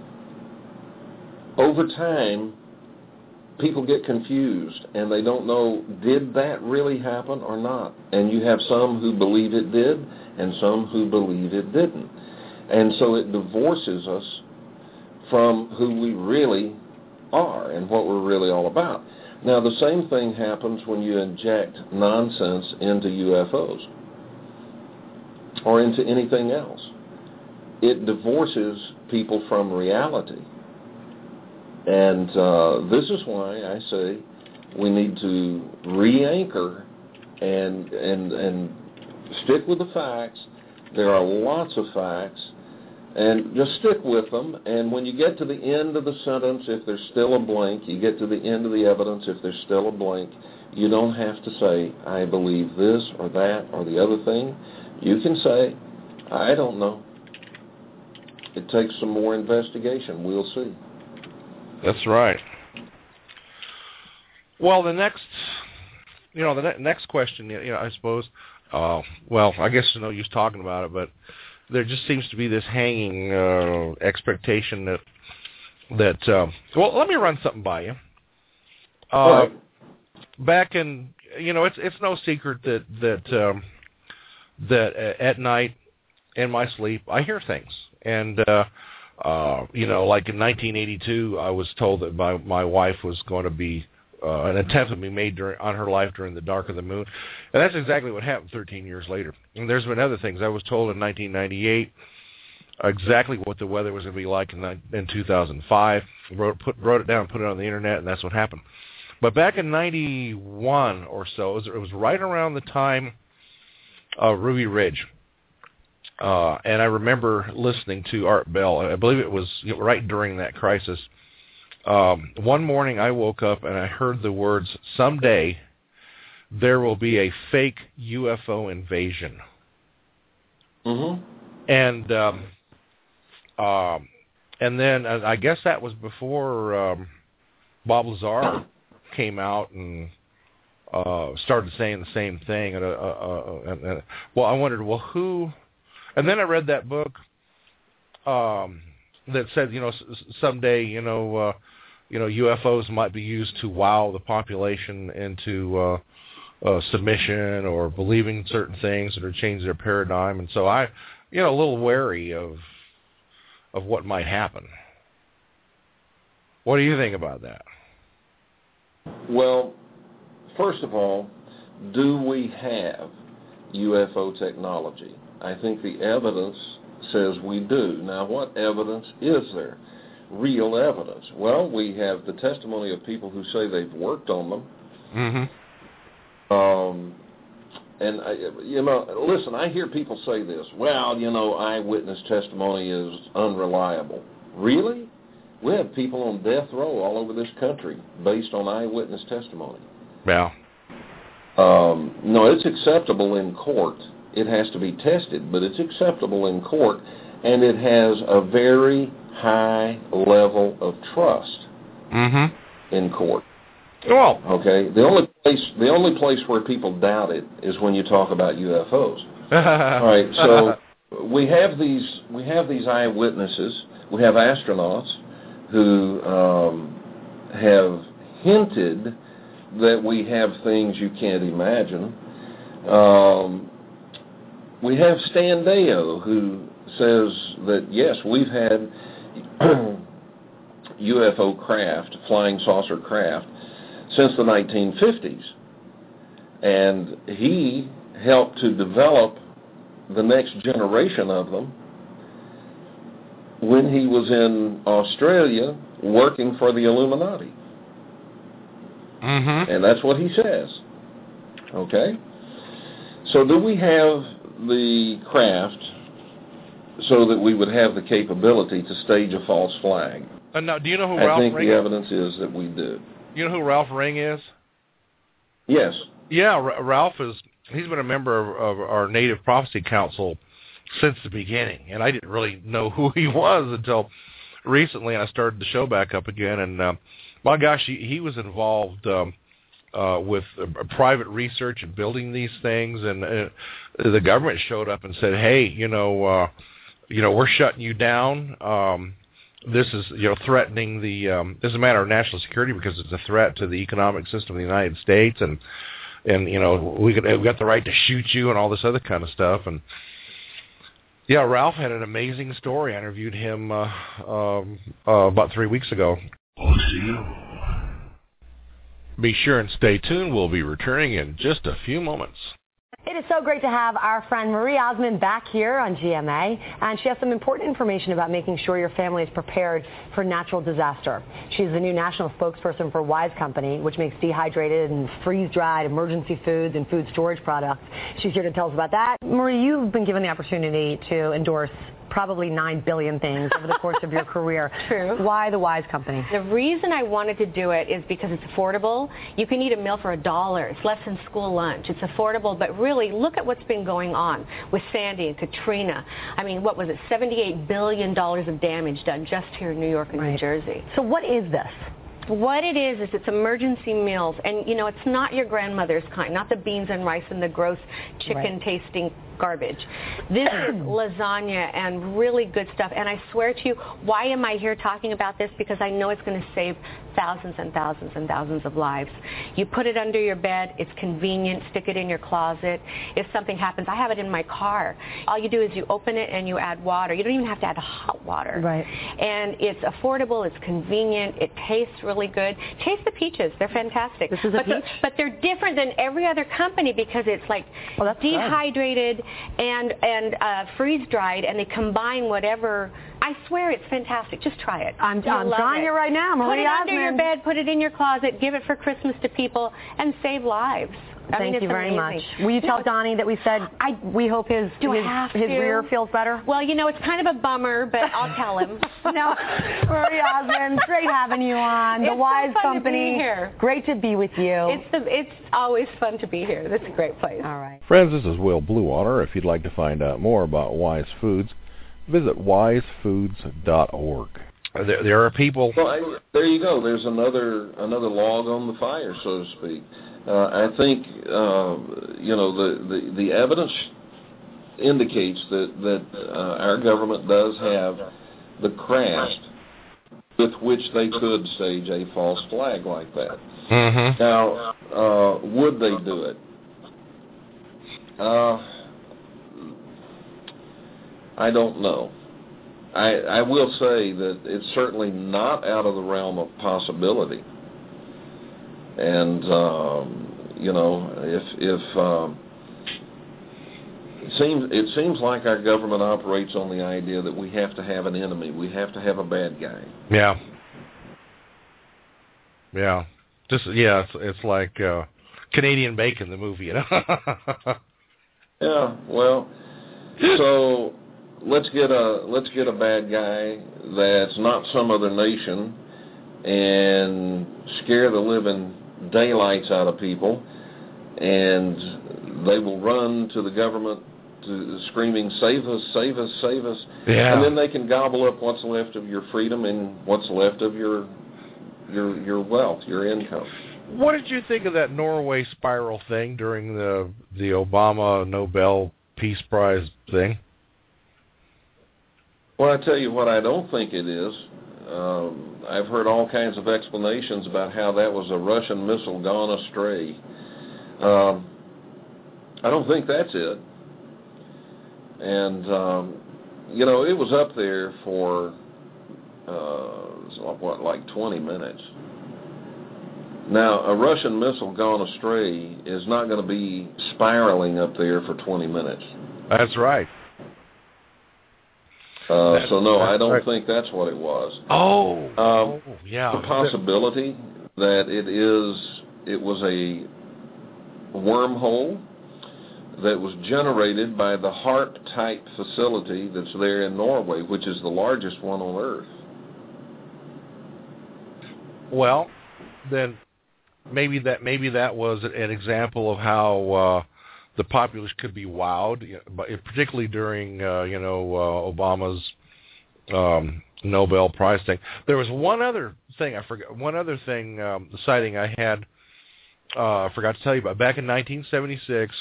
over time, people get confused, and they don't know, did that really happen or not? And you have some who believe it did, and some who believe it didn't. And so it divorces us from who we really are and what we're really all about. Now, the same thing happens when you inject nonsense into U F Os or into anything else. It divorces people from reality. And uh, this is why I say we need to re-anchor and, and, and stick with the facts. There are lots of facts, and just stick with them. And when you get to the end of the sentence, if there's still a blank, you get to the end of the evidence, if there's still a blank, you don't have to say, I believe this or that or the other thing. You can say, I don't know. It takes some more investigation. We'll see. That's right. Well, the next, you know, the ne- next question, you know, I suppose, uh, well, I guess there's no use talking about it, but there just seems to be this hanging uh, expectation that, that, uh, well, let me run something by you. Uh, right. Back in, you know, it's it's no secret that that um, that at night in my sleep I hear things, and. Uh, Uh, you know, like in nineteen eighty-two, I was told that my my wife was going to be uh, an attempt to be made during, on her life during the dark of the moon, and that's exactly what happened thirteen years later. And there's been other things. I was told in nineteen ninety-eight exactly what the weather was going to be like in, in two thousand five. Wrote put wrote it down, put it on the internet, and that's what happened. But back in ninety-one or so, it was, it was right around the time of Ruby Ridge. Uh, and I remember listening to Art Bell. I believe it was right during that crisis. Um, one morning I woke up and I heard the words, someday there will be a fake U F O invasion. Mm-hmm. And um, um, and then uh, I guess that was before um, Bob Lazar came out and uh, started saying the same thing. And, uh, uh, uh, and, uh, well, I wondered, well, who... And then I read that book um, that said, you know, someday, you know, uh, you know, U F Os might be used to wow the population into uh, uh, submission or believing certain things or change their paradigm. And so I, you know, a little wary of of what might happen. What do you think about that? Well, first of all, do we have U F O technology. I think the evidence says we do. Now, what evidence is there? Real evidence. Well, we have the testimony of people who say they've worked on them. Mm-hmm. Um, and, I, you know, listen, I hear people say this, well, you know, eyewitness testimony is unreliable. Really? We have people on death row all over this country based on eyewitness testimony. Yeah. Um, no, it's acceptable in court. It has to be tested, but it's acceptable in court, and it has a very high level of trust mm-hmm. in court. Well, okay. The only place the only place where people doubt it is when you talk about U F Os. All right. So we have these we have these eyewitnesses. We have astronauts who um, have hinted that we have things you can't imagine. Um, we have Stan Deyo, who says that, yes, we've had U F O craft, flying saucer craft, since the nineteen fifties. And he helped to develop the next generation of them when he was in Australia working for the Illuminati. Mm-hmm. And that's what he says. Okay? So do we have the craft so that we would have the capability to stage a false flag? Uh, now, do you know who I Ralph think Ring the is? evidence is that we do. You know who Ralph Ring is? Yes. Yeah, R- Ralph is, he's been a member of, of our Native Prophecy Council since the beginning, and I didn't really know who he was until recently, and I started the show back up again, and uh, my gosh, he, he was involved um, uh, with uh, private research and building these things, and uh, the government showed up and said, hey, you know, uh, you know, we're shutting you down. Um, this is, you know, threatening the, um, this is a matter of national security because it's a threat to the economic system of the United States, and, and you know, we could, we've got the right to shoot you and all this other kind of stuff, and yeah, Ralph had an amazing story. I interviewed him uh, um, uh, about three weeks ago. Oh, see you. Be sure and stay tuned. We'll be returning in just a few moments. It is so great to have our friend Marie Osmond back here on G M A, and she has some important information about making sure your family is prepared for natural disaster. She's the new national spokesperson for Wise Company, which makes dehydrated and freeze-dried emergency foods and food storage products. She's here to tell us about that. Marie, you've been given the opportunity to endorse probably nine billion things over the course of your career. True. Why the Wise Company? The reason I wanted to do it is because it's affordable. You can eat a meal for a dollar. It's less than school lunch. It's affordable, but really look at what's been going on with Sandy and Katrina. I mean, what was it, seventy-eight billion dollars of damage done just here in New York and right. New Jersey. So what is this? What it is, is it's emergency meals. And, you know, it's not your grandmother's kind, not the beans and rice and the gross chicken-tasting right. garbage. This is lasagna and really good stuff. And I swear to you, why am I here talking about this? Because I know it's going to save thousands and thousands and thousands of lives. You put it under your bed. It's convenient. Stick it in your closet. If something happens, I have it in my car. All you do is you open it and you add water. You don't even have to add hot water. Right. And it's affordable. It's convenient. It tastes really good. Taste the peaches. They're fantastic. This is a but peach? The, but they're different than every other company because it's like well, that's dehydrated good. and and uh, freeze-dried, and they combine whatever. I swear it's fantastic. Just try it. I'm, You'll I'm love trying it. it right now. Marie Put it Osmond. under your bed. Put it in your closet. Give it for Christmas to people and save lives. I Thank mean, you very amazing. much. Will you tell no, Donnie that we said I, we hope his, do his, I have his to? rear feels better? Well, you know, it's kind of a bummer, but I'll tell him. No, Marie Osmond, great having you on. It's the Wise so fun Company. To be here. Great to be with you. It's the, it's always fun to be here. That's a great place. All right. Friends, this is Will Bluewater. If you'd like to find out more about Wise Foods, visit wise foods dot org. There, there are people. Well, I, there you go. There's another another log on the fire, so to speak. Uh, I think uh, you know the, the, the evidence indicates that that uh, our government does have the craft with which they could stage a false flag like that. Mm-hmm. Now, uh, would they do it? Uh, I don't know. I, I will say that it's certainly not out of the realm of possibility. And, um, you know, if, if um, it seems it seems like our government operates on the idea that we have to have an enemy, we have to have a bad guy. Yeah. Yeah. Just yeah, it's it's like uh, Canadian Bacon, the movie, you know. Yeah. Well, so let's get a let's get a bad guy that's not some other nation and scare the living daylights out of people, and they will run to the government to, screaming, "Save us! Save us! Save us!" Yeah. And then they can gobble up what's left of your freedom and what's left of your your your wealth, your income. What did you think of that Norway spiral thing during the the Obama Nobel Peace Prize thing? Well, I tell you what, I don't think it is. Um, I've heard all kinds of explanations about how that was a Russian missile gone astray. Um, I don't think that's it. And, um, you know, it was up there for, uh, what, like twenty minutes. Now, a Russian missile gone astray is not going to be spiraling up there for twenty minutes. That's right. Uh, that's, so, no, I don't right. think that's what it was. Oh, um, oh yeah. The possibility that it is, it was a wormhole that was generated by the HARP-type facility that's there in Norway, which is the largest one on Earth. Well, then maybe that maybe that was an example of how uh, the populace could be wowed, but particularly during uh, you know uh, Obama's um, Nobel Prize thing. There was one other thing I forgot. One other thing, um, the sighting I had. Uh, I forgot to tell you about. Back in nineteen seventy-six,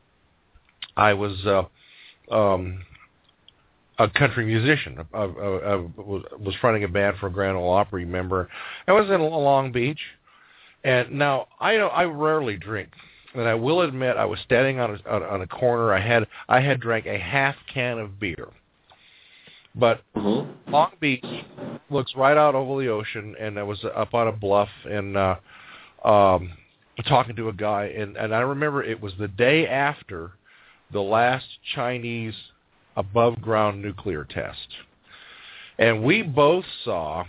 I was uh, um, a country musician. I, I, I was fronting a band for a Grand Ole Opry member. I was in Long Beach, and now I I rarely drink, and I will admit I was standing on a, on a corner. I had I had drank a half can of beer, but mm-hmm. Long Beach looks right out over the ocean, and I was up on a bluff and uh, um, talking to a guy, and, and I remember it was the day after the last Chinese above-ground nuclear test. And we both saw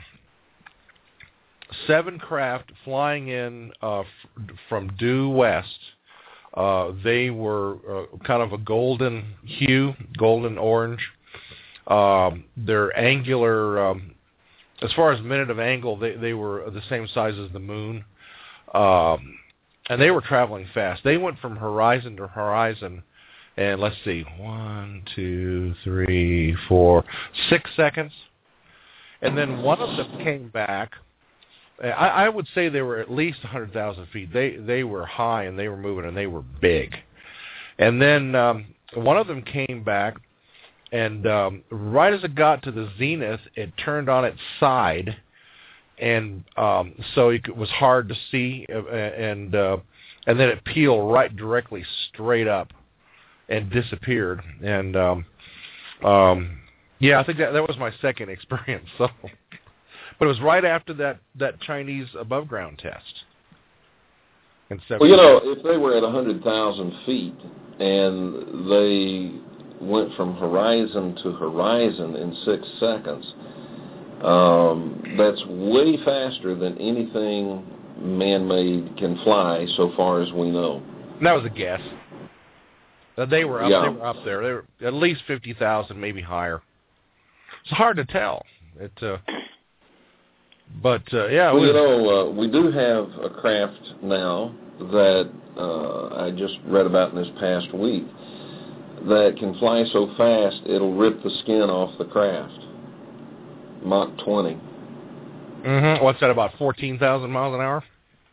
seven craft flying in uh, f- from due west. Uh, they were uh, kind of a golden hue, golden orange. Um, their angular, um, as far as minute of angle, they, they were the same size as the moon. Um, and they were traveling fast. They went from horizon to horizon. And let's see, one, two, three, four, six seconds. And then one of them came back. I, I would say they were at least one hundred thousand feet. They they were high, and they were moving, and they were big. And then um, one of them came back, and um, right as it got to the zenith, it turned on its side, and um, so it was hard to see, and uh, and then it peeled right directly straight up and disappeared. And um, um, yeah, I think that that was my second experience. So, but it was right after that, that Chinese above ground test. Well, you know, if they were at one hundred thousand feet and they went from horizon to horizon in six seconds, um, that's way faster than anything man-made can fly, so far as we know. And that was a guess. Uh, they were up. Yeah. They were up there. They were at least fifty thousand, maybe higher. It's hard to tell. It, uh, but uh, yeah. Well, was, you know, uh, we do have a craft now that uh, I just read about in this past week that can fly so fast it'll rip the skin off the craft. Mach twenty. Mm-hmm. What's that? About fourteen thousand miles an hour.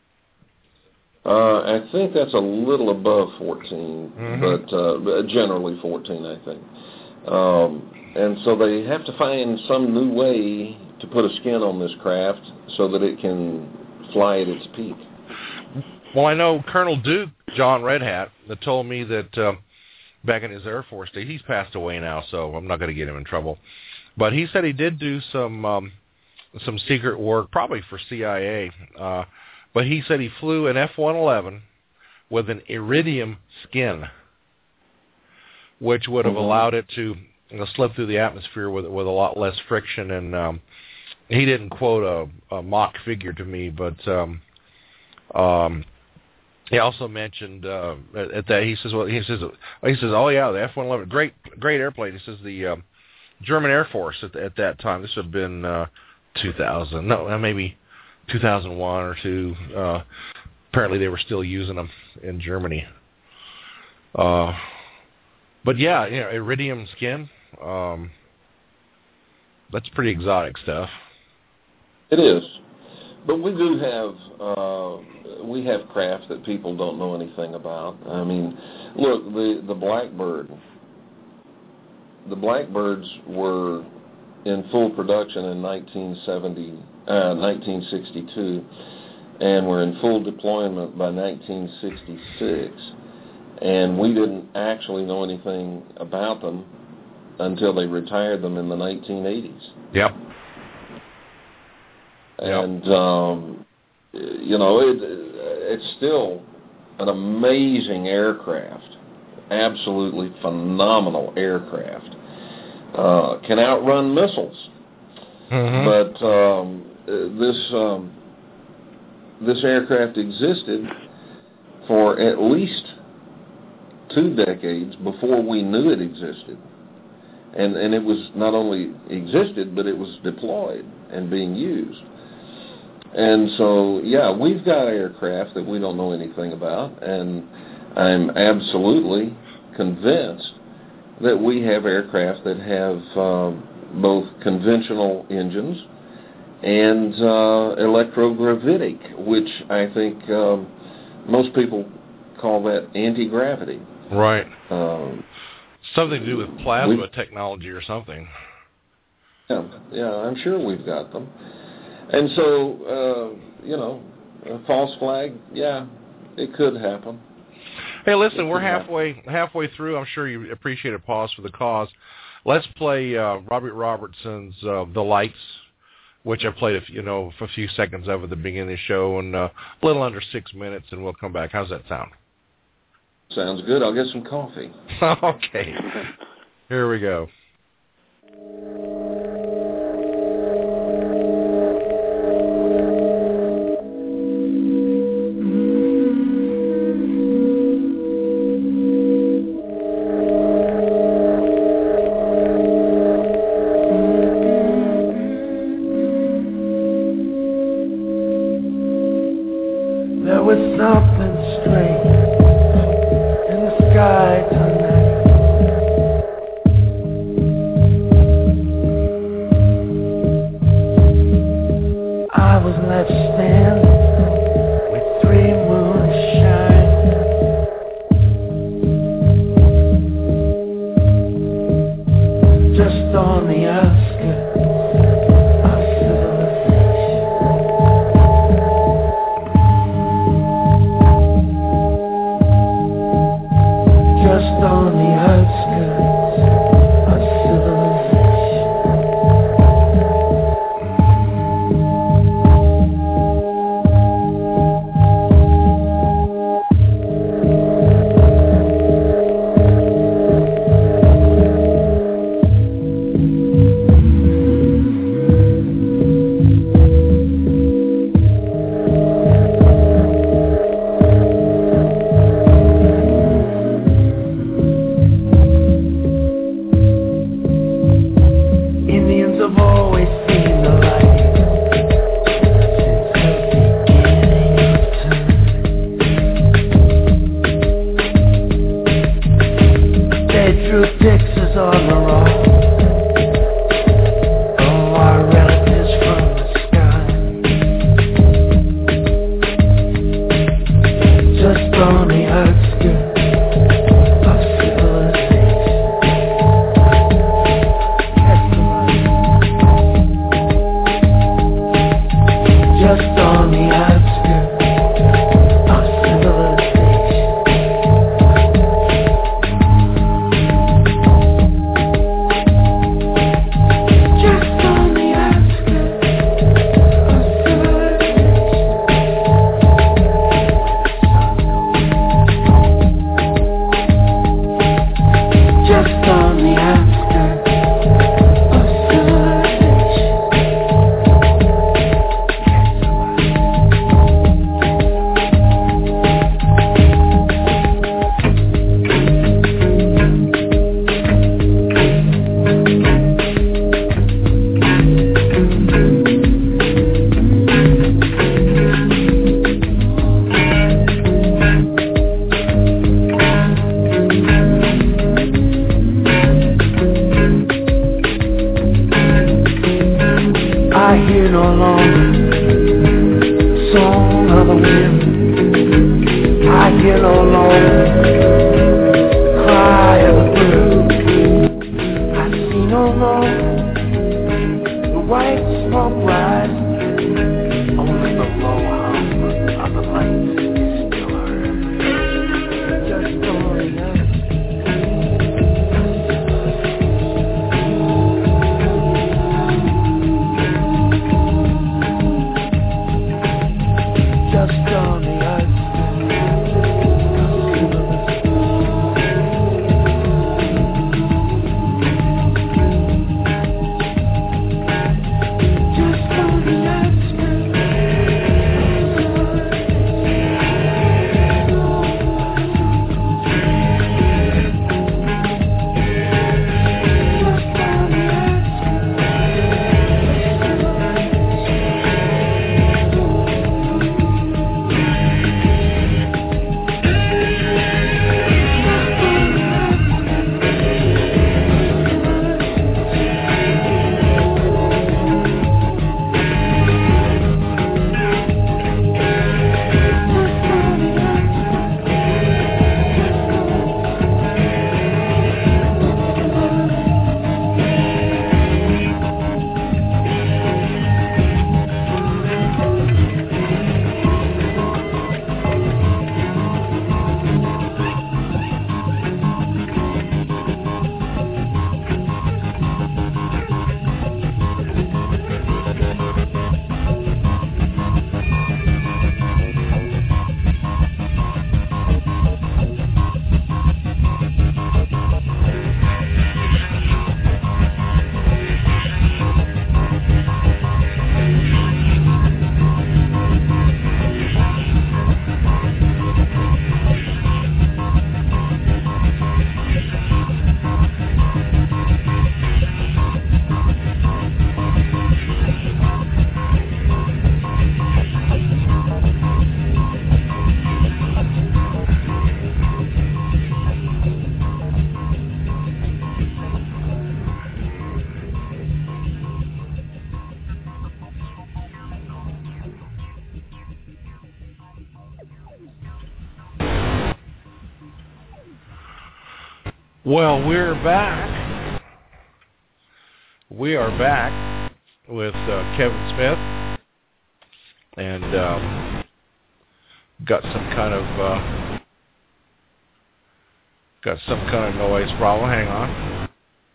Uh, I think that's a little above fourteen, mm-hmm. but uh, generally fourteen, I think. Um, and so they have to find some new way to put a skin on this craft so that it can fly at its peak. Well, I know Colonel Duke, John Redhat, that told me that uh, back in his Air Force days, he's passed away now, so I'm not going to get him in trouble. But he said he did do some um, some secret work, probably for C I A. Uh, But he said he flew an F one eleven with an iridium skin. which would have mm-hmm. allowed it to you know, slip through the atmosphere with with a lot less friction. And um, he didn't quote a, a Mach figure to me, but um, um, he also mentioned uh, at that he says, well, he says, he says, oh yeah, the F one eleven, great, great airplane. He says the um, German Air Force at, at that time. This would have been uh, two thousand, no, maybe two thousand one or two. Uh, apparently, they were still using them in Germany. Uh, but yeah, you know, iridium skin. Um, that's pretty exotic stuff. It is, but we do have uh, we have craft that people don't know anything about. I mean, look, the the Blackbird. The Blackbirds were in full production in nineteen seventy, uh, nineteen sixty-two, and were in full deployment by nineteen sixty-six. And we didn't actually know anything about them until they retired them in the nineteen eighties. Yep. And, yep. Um, you know, it, it's still an amazing aircraft, absolutely phenomenal aircraft. Uh, can outrun missiles. Mm-hmm. But um, this um, this aircraft existed for at least two decades before we knew it existed. And and it was not only existed, but it was deployed and being used. And so, yeah, we've got aircraft that we don't know anything about, and I'm absolutely convinced that we have aircraft that have um, both conventional engines and uh, electrogravitic, which I think um, most people call that anti-gravity. Right. Um, Something to do with plasma technology or something. Yeah, yeah, I'm sure we've got them. And so, uh, you know, a false flag, yeah, it could happen. Hey, listen, we're halfway halfway through. I'm sure you appreciate a pause for the cause. Let's play uh, Robert Robertson's uh, "The Lights," which I played, a few, you know, for a few seconds of at the beginning of the show, and uh, a little under six minutes, and we'll come back. How's that sound? Sounds good. I'll get some coffee. Okay. Here we go. There was something strange in the sky tonight. I was left standing with three moons shining, just on the outskirts of civilization. Just on the outskirts of civilization. Indians have always seen the light since the beginning of time. They drew pictures on the rock of our relatives from the sky. Just on the outskirts of civilization. That's the light. I hear no longer the song of the wind. I hear no longer the cry of the bird. I see no longer the white smoke rise. Only the low hum of the lights is still heard. Just only us. Well, we're back. We are back with uh, Kevin Smith, and um, got some kind of uh, got some kind of noise problem. Hang on.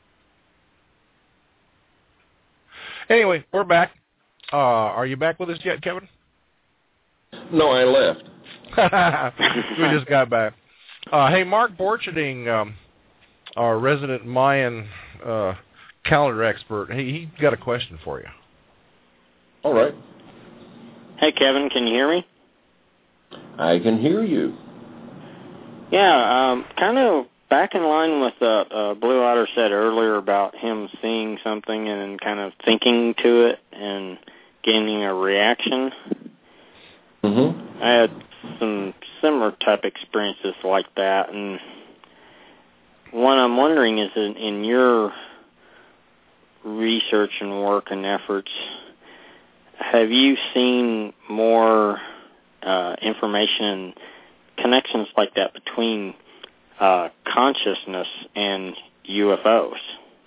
Anyway, we're back. Uh, are you back with us yet, Kevin? No, I left. We just got back. Uh, hey, Mark Borcherding, um, our resident Mayan uh, calendar expert, he, he got a question for you. All right. Hey, Kevin, can you hear me? I can hear you. Yeah, um, kind of back in line with what uh, uh, Blue Otter said earlier about him seeing something and kind of thinking to it and getting a reaction. Mm-hmm. I had some similar type experiences like that, and what I'm wondering is in, in your research and work and efforts, have you seen more uh, information and connections like that between uh, consciousness and U F Os?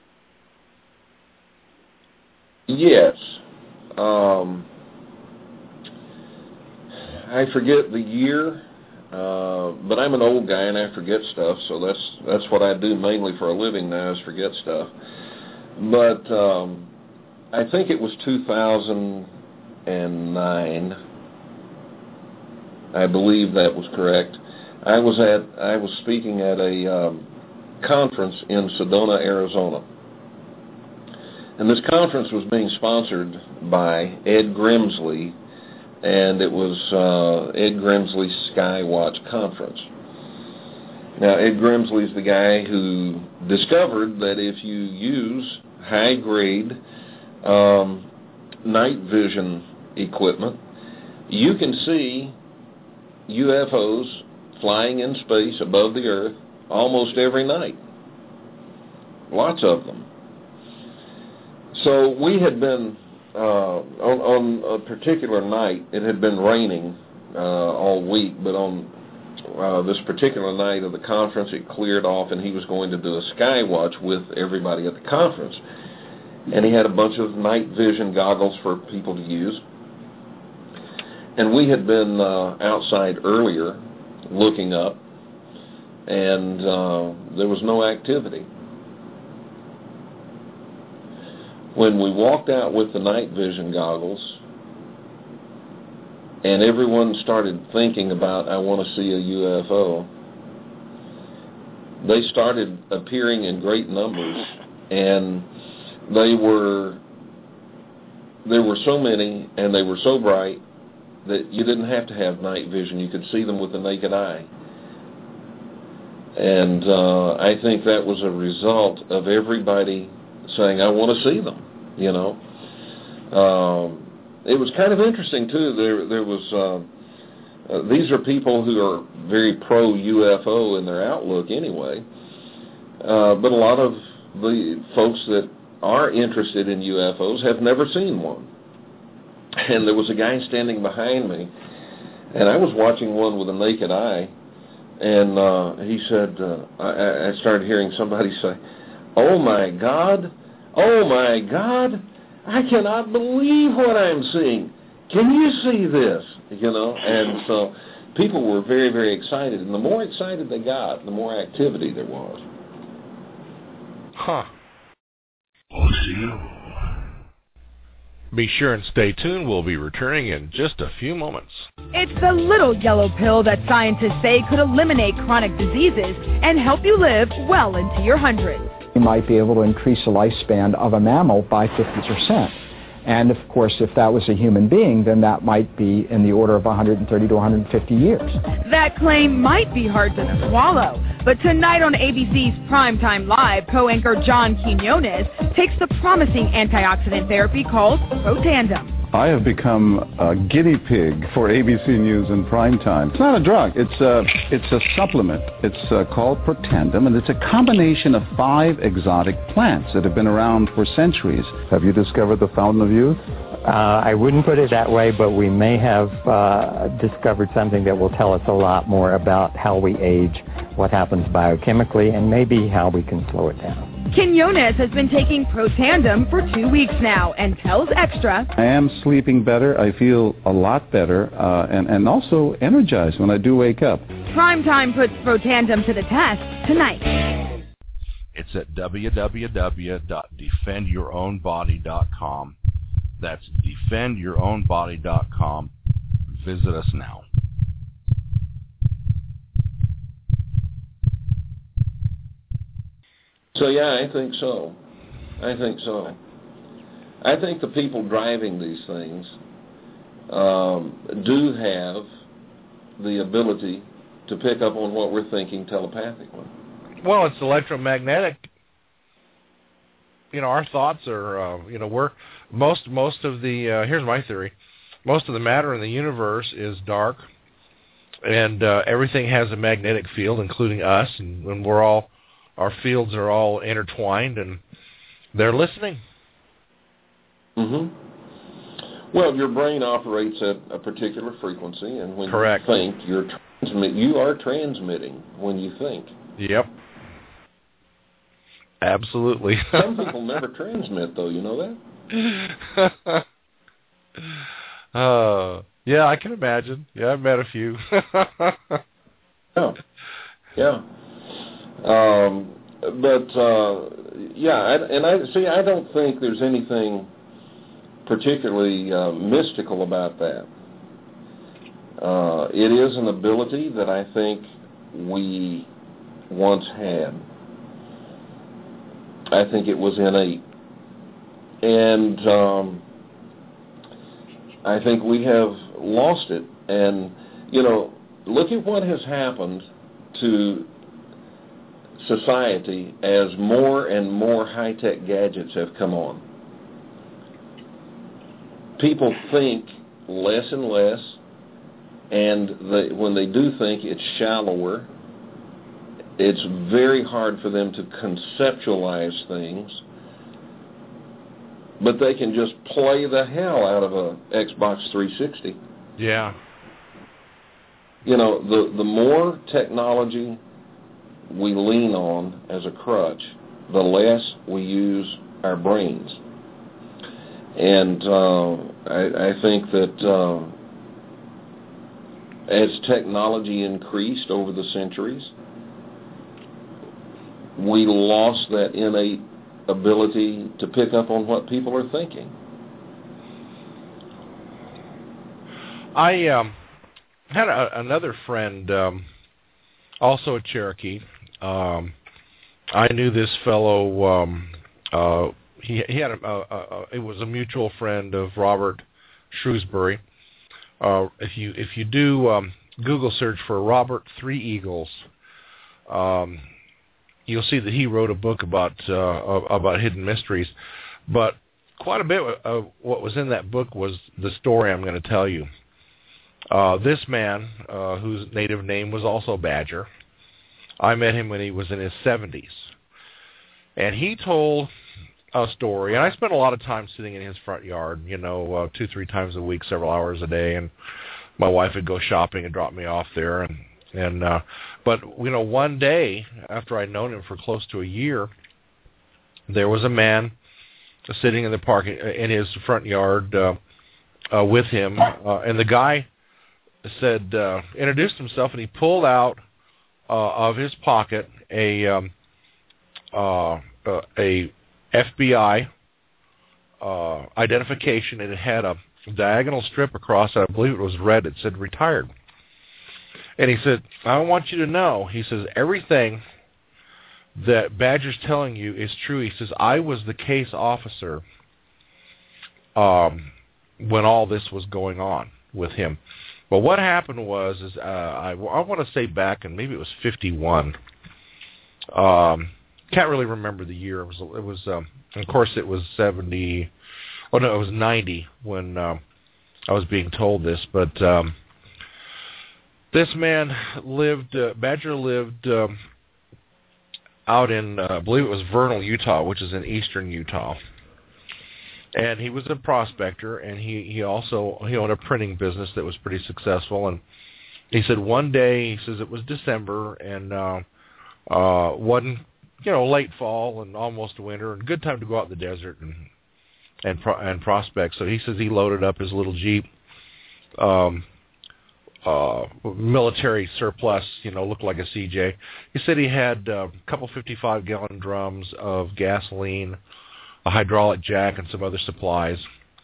Yes. Um, I forget the year, uh, but I'm an old guy and I forget stuff, so that's that's what I do mainly for a living now is forget stuff. But um, I think it was two thousand nine. I believe that was correct. I was at I was speaking at a um, conference in Sedona, Arizona. And this conference was being sponsored by Ed Grimsley, and it was uh, Ed Grimsley's Skywatch Conference. Now, Ed Grimsley's the guy who discovered that if you use high-grade um, night vision equipment, you can see U F Os flying in space above the Earth almost every night. Lots of them. So we had been uh, on, on a particular night, it had been raining uh, all week, but on uh, this particular night of the conference, it cleared off, and he was going to do a sky watch with everybody at the conference. And he had a bunch of night vision goggles for people to use. And we had been uh, outside earlier looking up, and uh, there was no activity. When we walked out with the night vision goggles, and everyone started thinking about, I want to see a U F O, they started appearing in great numbers, and they were, there were so many, and they were so bright, that you didn't have to have night vision. You could see them with the naked eye. And uh, I think that was a result of everybody saying, I want to see them, you know. Um, it was kind of interesting, too. There there was, uh, uh, these are people who are very pro-U F O in their outlook anyway. Uh, but a lot of the folks that are interested in U F Os have never seen one. And there was a guy standing behind me, and I was watching one with a naked eye, and uh, he said, uh, I, I started hearing somebody say, oh my God, oh my God, I cannot believe what I'm seeing. Can you see this? You know, and so people were very, very excited, and the more excited they got, the more activity there was. Huh. We'll see you. Be sure and stay tuned. We'll be returning in just a few moments. It's the little yellow pill that scientists say could eliminate chronic diseases and help you live well into your hundreds. You might be able to increase the lifespan of a mammal by fifty percent. And, of course, if that was a human being, then that might be in the order of one hundred thirty to one hundred fifty years. That claim might be hard to swallow, but tonight on A B C's Primetime Live, co-anchor John Quinones takes the promising antioxidant therapy called Protandim. I have become a guinea pig for A B C News in Primetime. It's not a drug. It's a, it's a supplement. It's uh, called Protandim, and it's a combination of five exotic plants that have been around for centuries. Have you discovered the fountain of youth? Uh, I wouldn't put it that way, but we may have uh, discovered something that will tell us a lot more about how we age, what happens biochemically, and maybe how we can slow it down. Quinones has been taking Protandim for two weeks now and tells Extra, I am sleeping better. I feel a lot better uh, and, and also energized when I do wake up. Primetime puts Protandim to the test tonight. It's at w w w dot defend your own body dot com. That's defend your own body dot com. Visit us now. So, yeah, I think so. I think so. I think the people driving these things um, do have the ability to pick up on what we're thinking telepathically. Well, it's electromagnetic. You know, our thoughts are, uh, you know, we're, most, most of the, uh, here's my theory, most of the matter in the universe is dark, and uh, everything has a magnetic field, including us, and when we're all, our fields are all intertwined, and they're listening. Mm-hmm. Well, your brain operates at a particular frequency, and when Correct. you think, you're transmit, you are transmitting when you think. Yep. Absolutely. Some people never transmit, though. You know that? uh, yeah, I can imagine. Yeah, I've met a few. yeah. Yeah. Um, but, uh, yeah, I, and I see, I don't think there's anything particularly uh, mystical about that. Uh, it is an ability that I think we once had. I think it was innate. And um, I think we have lost it. And, you know, look at what has happened to society as more and more high-tech gadgets have come on. People think less and less, and they, when they do think, it's shallower. It's very hard for them to conceptualize things. but they can just play the hell out of a Xbox three sixty. Yeah. You know, the, the more technology we lean on as a crutch, the less we use our brains. And uh, I, I think that uh, as technology increased over the centuries, we lost that innate ability to pick up on what people are thinking. I um, had a, another friend, um, also a Cherokee. Um, I knew this fellow. Um, uh, he, he had a, a, a. It was a mutual friend of Robert Shrewsbury. Uh, if you if you do um, Google search for Robert Three Eagles, um, you'll see that he wrote a book about uh, about hidden mysteries. But quite a bit of what was in that book was the story I'm going to tell you. Uh, this man, uh, whose native name was also Badger, I met him when he was in his seventies. And he told a story, and I spent a lot of time sitting in his front yard, you know, uh, two, three times a week, several hours a day, and my wife would go shopping and drop me off there. And, and uh, but, you know, one day, after I'd known him for close to a year, there was a man sitting in the park in his front yard uh, uh, with him, uh, and the guy said, uh, introduced himself, and he pulled out uh, of his pocket a um, uh, uh, a F B I uh, identification, and it had a diagonal strip across it. I believe it was red. It said retired. And he said, I want you to know, he says, everything that Badger's telling you is true. He says, I was the case officer um, when all this was going on with him. But what happened was, is uh, I, I want to say back, and maybe it was fifty-one. Um, can't really remember the year. It was, it was, um, of course, it was seventy. Oh no, it was ninety when um, I was being told this. But um, this man lived. Uh, Badger lived um, out in, uh, I believe it was Vernal, Utah, which is in eastern Utah. And he was a prospector, and he, he also he owned a printing business that was pretty successful. And he said one day, he says it was December, and uh, uh, wasn't, you know, late fall and almost winter, and good time to go out in the desert and and pro- and prospect. So he says he loaded up his little Jeep, um, uh, military surplus, you know, looked like a C J. He said he had uh, a couple fifty-five gallon drums of gasoline, a hydraulic jack, and some other supplies,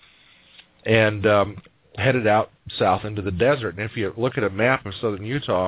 and um, headed out south into the desert. And if you look at a map of southern Utah,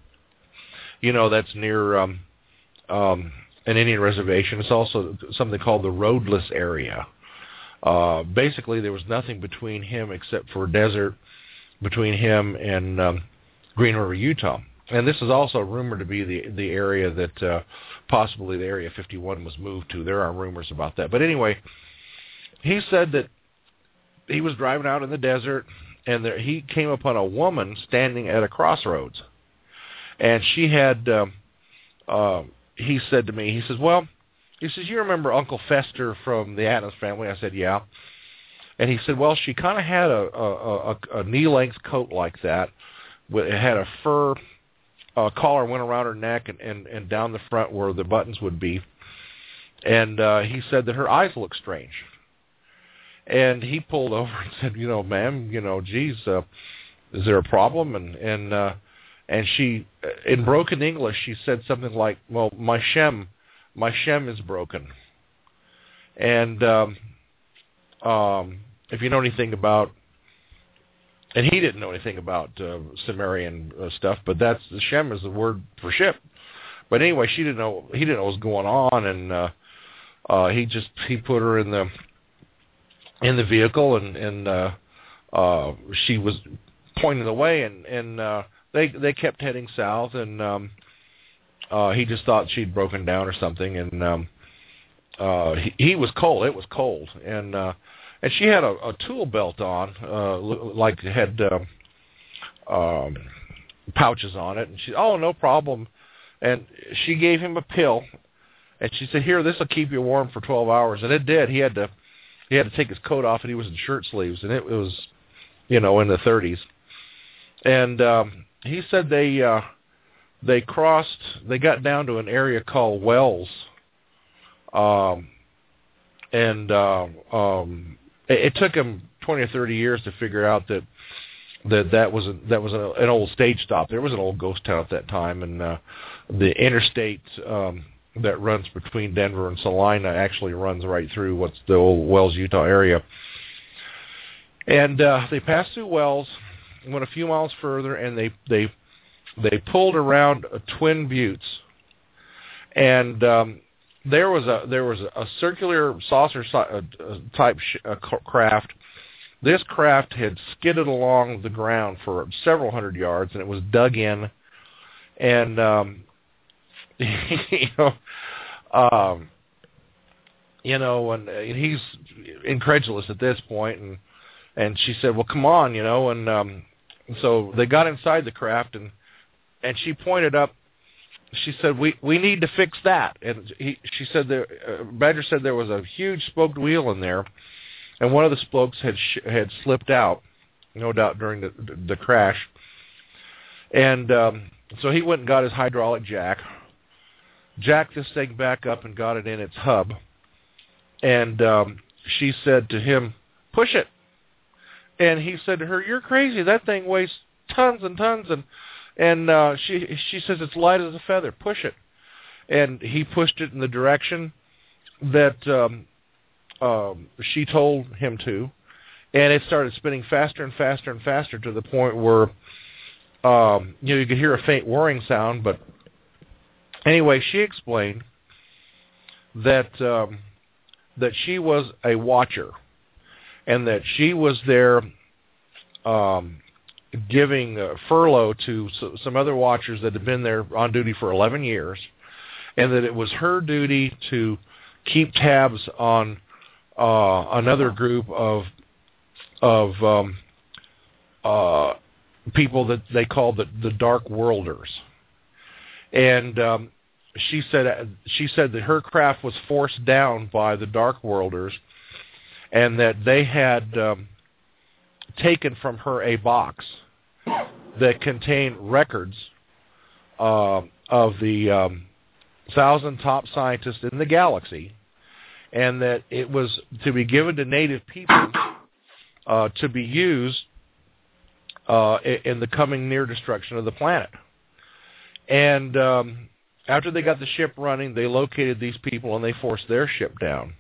you know that's near um, um, an Indian reservation. It's also something called the roadless area. Uh, basically, there was nothing between him except for desert between him and um, Green River, Utah. And this is also rumored to be the the area that uh, possibly the Area fifty-one was moved to. There are rumors about that. But anyway, he said that he was driving out in the desert, and there, he came upon a woman standing at a crossroads. And she had, um, uh, he said to me, he says, well, he says, you remember Uncle Fester from the Addams Family? I said, yeah. And he said, well, she kind of had a, a, a, a knee-length coat like that. It had a fur uh, collar went around her neck and, and, and down the front where the buttons would be. And uh, he said that her eyes looked strange. And he pulled over and said, you know, ma'am, you know, geez, uh, is there a problem? And and uh, and she, in broken English, she said something like, well, my shem, my shem is broken. And um, um, if you know anything about, and he didn't know anything about uh, Sumerian uh, stuff, but that's, the shem is the word for ship. But anyway, she didn't know, he didn't know what was going on, and uh, uh, he just, he put her in the, in the vehicle, and, and uh, uh, she was pointing the way, and, and uh, they, they kept heading south, and um, uh, he just thought she'd broken down or something, and um, uh, he, he was cold, it was cold, and uh, and she had a, a tool belt on, uh, like it had uh, um, pouches on it. And she, oh, no problem. And she gave him a pill, and she said, here, this will keep you warm for twelve hours. And it did. He had to he had to take his coat off, and he was in shirt sleeves, and it was, you know, in the thirties. And um, he said they uh, they crossed, they got down to an area called Wells, um, and uh, um, it, it took him twenty or thirty years to figure out that that that was a, that was a, an old stage stop. There was an old ghost town at that time, and uh, the interstate um, that runs between Denver and Salina actually runs right through what's the old Wells, Utah area. And uh, they passed through Wells, went a few miles further, and they they they pulled around uh, Twin Buttes, and um, there was a there was a, a circular saucer uh, type sh- uh, craft. This craft had skidded along the ground for several hundred yards, and it was dug in, and um, you know, um, you know, and, and he's incredulous at this point, and and she said, "Well, come on, you know," and um, so they got inside the craft, and and she pointed up. She said, "We we need to fix that," and he, she said, there, uh, Badger said there was a huge spoked wheel in there. And one of the spokes had sh- had slipped out, no doubt during the the crash. And um, so he went and got his hydraulic jack, jacked this thing back up and got it in its hub. And um, she said to him, "Push it." And he said to her, "You're crazy. That thing weighs tons and tons." And and uh, she she says, "It's light as a feather. Push it." And he pushed it in the direction that Um, Um, she told him to, and it started spinning faster and faster and faster to the point where um, you know you could hear a faint whirring sound. But anyway, she explained that um, that she was a watcher, and that she was there um, giving uh, furlough to s- some other watchers that had been there on duty for eleven years, and that it was her duty to keep tabs on Uh, another group of of um, uh, people that they called the, the Dark Worlders, and um, she said she said that her craft was forced down by the Dark Worlders, and that they had um, taken from her a box that contained records uh, of the um, thousand top scientists in the galaxy. And that it was to be given to native people uh, to be used uh, in the coming near destruction of the planet. And um, after they got the ship running, they located these people and they forced their ship down.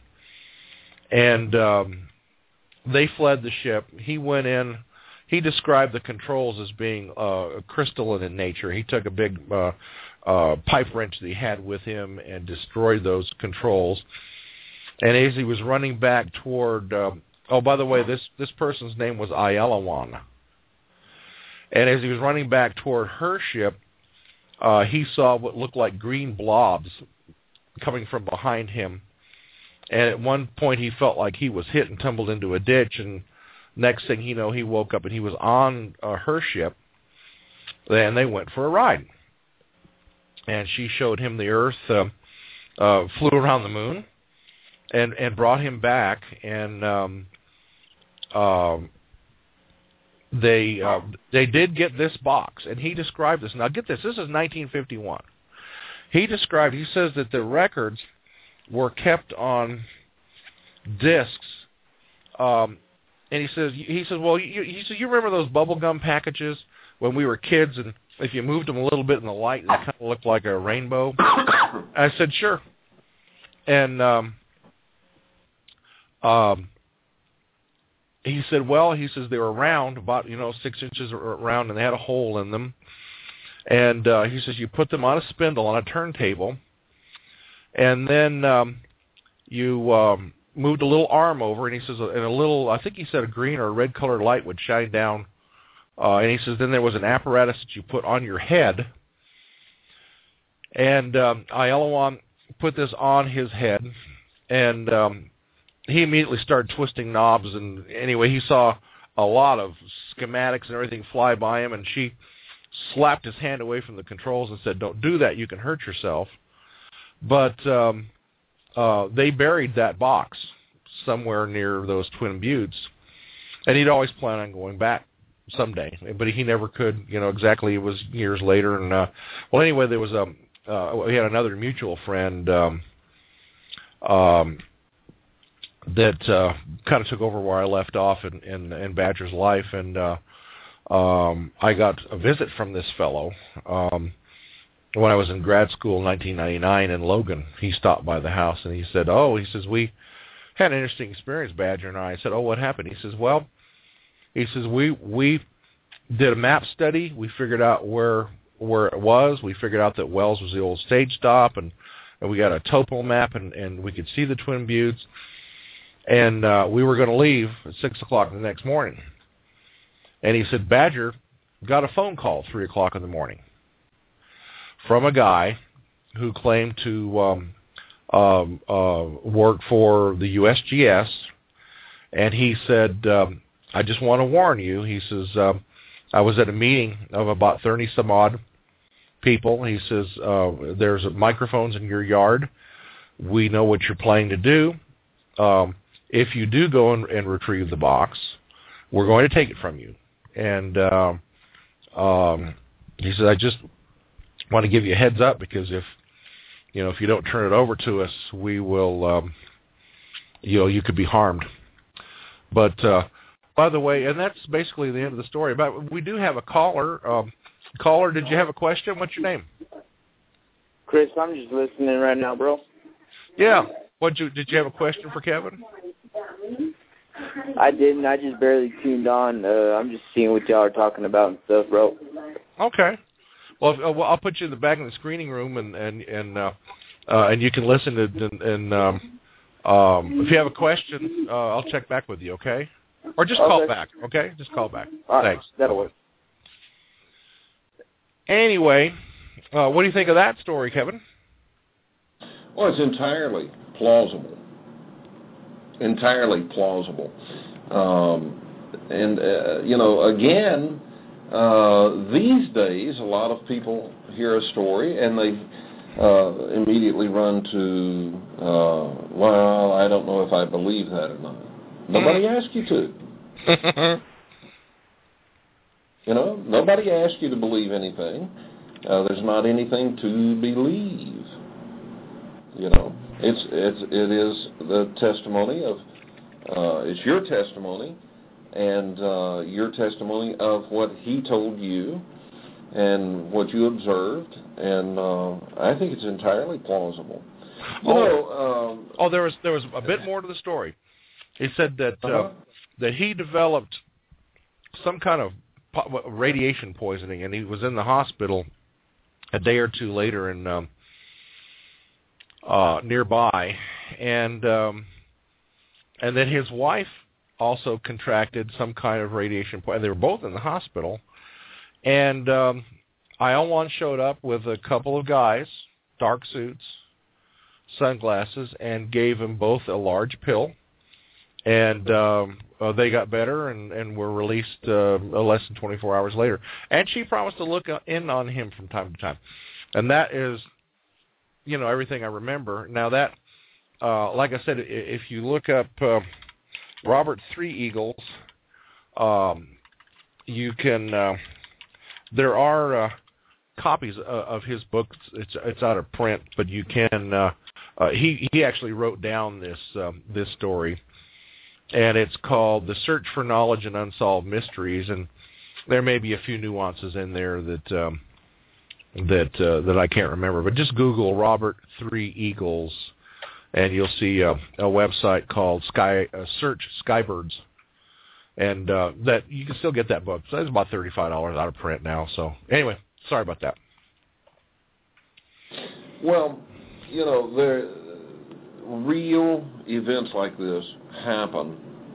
And um, they fled the ship. He went in. He described the controls as being uh, crystalline in nature. He took a big uh, uh, pipe wrench that he had with him and destroyed those controls. And as he was running back toward, um, oh, by the way, this, this person's name was Aielawan. And as he was running back toward her ship, uh, he saw what looked like green blobs coming from behind him. And at one point he felt like he was hit and tumbled into a ditch. And next thing you know, he woke up and he was on uh, her ship. And they went for a ride. And she showed him the Earth, uh, uh, flew around the moon. And, and brought him back, and um, uh, they uh, they did get this box, and he described this. Now get this, this is nineteen fifty-one. He described, he says that the records were kept on discs, um, and he says, he says, well, you, he says, you remember those bubble gum packages when we were kids, and if you moved them a little bit in the light, they kind of looked like a rainbow? I said, sure. And um, Um, he said, well, he says they were round, about, you know, six inches around, and they had a hole in them. And uh, he says you put them on a spindle on a turntable, and then um, you um, moved a little arm over, and he says, and a little, I think he said a green or a red colored light would shine down. Uh, and he says then there was an apparatus that you put on your head. And um, Aielawan put this on his head, and um, he immediately started twisting knobs, and anyway, he saw a lot of schematics and everything fly by him, and she slapped his hand away from the controls and said, don't do that, you can hurt yourself. But um, uh, they buried that box somewhere near those Twin Buttes, and he'd always plan on going back someday, but he never could. You know, exactly. It was years later, and uh, well, anyway, there was a uh, we had another mutual friend um, um, that uh, kind of took over where I left off in in, in Badger's life, and uh, um, I got a visit from this fellow. Um, When I was in grad school in nineteen ninety-nine in Logan, he stopped by the house and he said, oh, he says, we had an interesting experience, Badger and I. I said, oh, what happened? He says, well, he says, we we did a map study. We figured out where where it was. We figured out that Wells was the old stage stop, and, and we got a topo map, and, and we could see the Twin Buttes. And uh, we were going to leave at six o'clock the next morning. And he said, Badger got a phone call at three o'clock in the morning from a guy who claimed to um, um, uh, work for the U S G S, and he said, um, I just want to warn you, he says, um, I was at a meeting of about thirty some odd people. He says, uh, there's microphones in your yard. We know what you're planning to do. Um, if you do go and, and retrieve the box, we're going to take it from you. And uh, um, he said, I just want to give you a heads up, because if you know if you don't turn it over to us, we will um, you know you could be harmed. But uh, by the way, and that's basically the end of the story. But we do have a caller. Um, caller, did you have a question? What's your name? Chris, I'm just listening right now, bro. Yeah. What you did you have a question for Kevin? I didn't. I just barely tuned on. Uh, I'm just seeing what y'all are talking about and stuff, bro. Okay. Well, if, uh, well, I'll put you in the back in the screening room, and and and uh, uh, and you can listen to. And, and um, um, if you have a question, uh, I'll check back with you. Okay, or just call okay. back. Okay, just call back. All right. Thanks. That'll work. Anyway, uh, what do you think of that story, Kevin? Well, it's entirely plausible. Entirely plausible. Um, and uh, you know, again. Uh, these days, a lot of people hear a story and they uh, immediately run to, uh, well, I don't know if I believe that or not. Nobody asked you to. You know, nobody asked you to believe anything. Uh, there's not anything to believe. You know, it's it's it is the testimony of uh, it's your testimony. And uh, your testimony of what he told you and what you observed, and uh, I think it's entirely plausible. You oh, know, um, oh, there was there was a bit more to the story. He said that uh, uh-huh. that he developed some kind of po- radiation poisoning, and he was in the hospital a day or two later in um, uh, nearby, and um, and then his wife also contracted some kind of radiation poisoning. They were both in the hospital, and um, I L one showed up with a couple of guys, dark suits, sunglasses, and gave them both a large pill, and um, uh, they got better and, and were released uh, less than twenty-four hours later. And she promised to look in on him from time to time. And that is, you know, everything I remember. Now that, uh, like I said, if you look up uh, Robert Three Eagles, um, you can, uh, there are uh, copies uh, of his books. It's it's out of print, but you can, uh, uh, he, he actually wrote down this um, this story, and it's called The Search for Knowledge and Unsolved Mysteries, and there may be a few nuances in there that um, that uh, that I can't remember, but just Google Robert Three Eagles, and you'll see a, a website called Sky uh, Search Skybirds, and uh, that you can still get that book. So it's about thirty-five dollars out of print now. So anyway, sorry about that. Well, you know, there real events like this happen,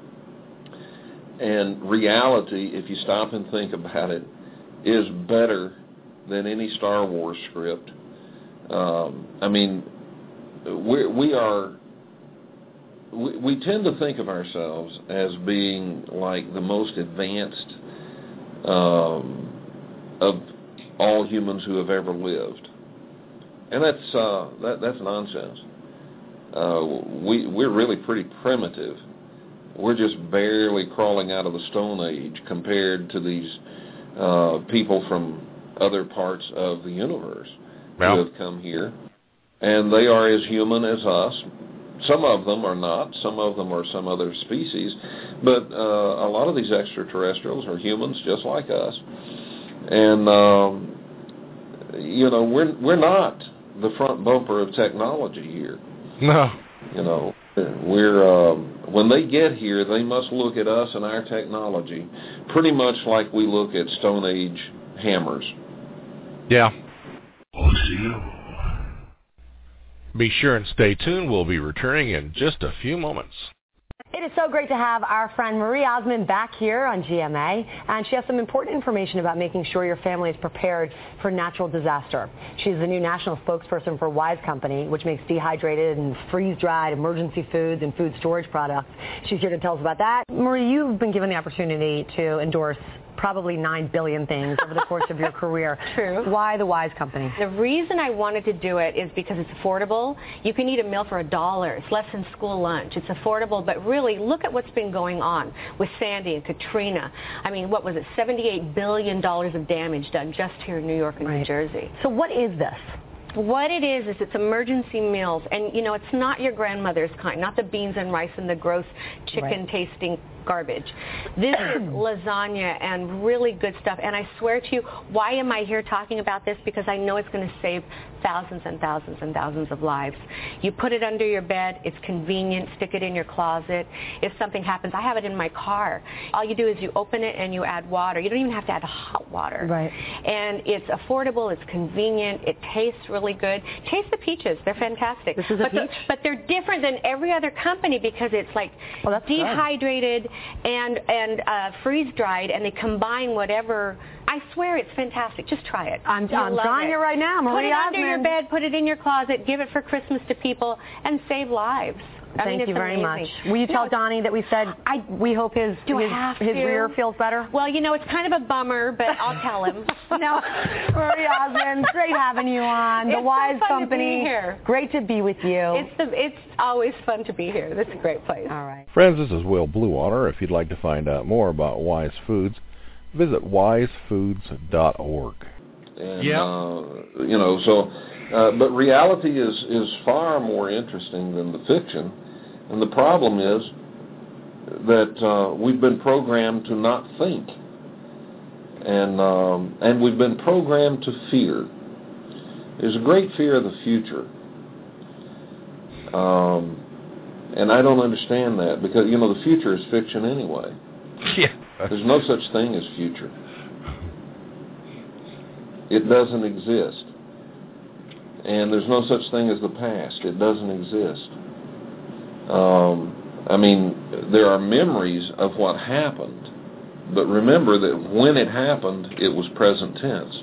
and reality, if you stop and think about it, is better than any Star Wars script. Um, I mean, we we are we, we tend to think of ourselves as being like the most advanced um, of all humans who have ever lived, and that's uh, that that's nonsense. uh, we, we're really pretty primitive. We're just barely crawling out of the Stone Age compared to these uh, people from other parts of the universe well. who have come here. And they are as human as us. Some of them are not. Some of them are some other species. But uh, a lot of these extraterrestrials are humans just like us. And, um, you know, we're we're not the front bumper of technology here. No. You know, we're um, when they get here, they must look at us and our technology pretty much like we look at Stone Age hammers. Yeah. Be sure and stay tuned. We'll be returning in just a few moments. It is so great to have our friend Marie Osmond back here on G M A, and she has some important information about making sure your family is prepared for natural disaster. She's the new national spokesperson for Wise Company, which makes dehydrated and freeze-dried emergency foods and food storage products. She's here to tell us about that. Marie, you've been given the opportunity to endorse probably nine billion things over the course of your career. True. Why the Wise Company? The reason I wanted to do it is because it's affordable. You can eat a meal for a dollar. It's less than school lunch. It's affordable, but really look at what's been going on with Sandy and Katrina. I mean, what was it, seventy-eight billion dollars of damage done just here in New York and right. New Jersey. So what is this? What it is is it's emergency meals, and you know, it's not your grandmother's kind, not the beans and rice and the gross chicken-tasting right. garbage. This is lasagna and really good stuff, and I swear to you, why am I here talking about this? Because I know it's going to save thousands and thousands and thousands of lives. You put it under your bed, it's convenient, stick it in your closet. If something happens, I have it in my car. All you do is you open it and you add water. You don't even have to add hot water. Right. And it's affordable, it's convenient, it tastes really good. Taste the peaches, they're fantastic. This is a but peach? The, but they're different than every other company because it's like oh, dehydrated good. and, and uh, freeze-dried, and they combine whatever. I swear it's fantastic. Just try it. I'm, I'm trying it. it right now. Marie Put it Osmond. under your bed, put it in your closet, give it for Christmas to people, and save lives. I Thank mean, you very amazing. much. Will you tell no, Donnie that we said I, we hope his, do his, have his to? rear feels better? Well, you know, it's kind of a bummer, but I'll tell him. No, Marie Osmond, great having you on. The it's Wise so fun Company. To be here. Great to be with you. It's, the, it's always fun to be here. This is a great place. All right. Friends, this is Will Bluewater. If you'd like to find out more about Wise Foods, visit wise foods dot org. And, yeah. Uh, you know, so, uh, but reality is, is far more interesting than the fiction. And the problem is that uh, we've been programmed to not think. And, um, and we've been programmed to fear. There's a great fear of the future. Um, and I don't understand that because, you know, the future is fiction anyway. Yeah. There's no such thing as future. It doesn't exist. And there's no such thing as the past. It doesn't exist. Um, I mean, there are memories of what happened, but remember that when it happened, it was present tense.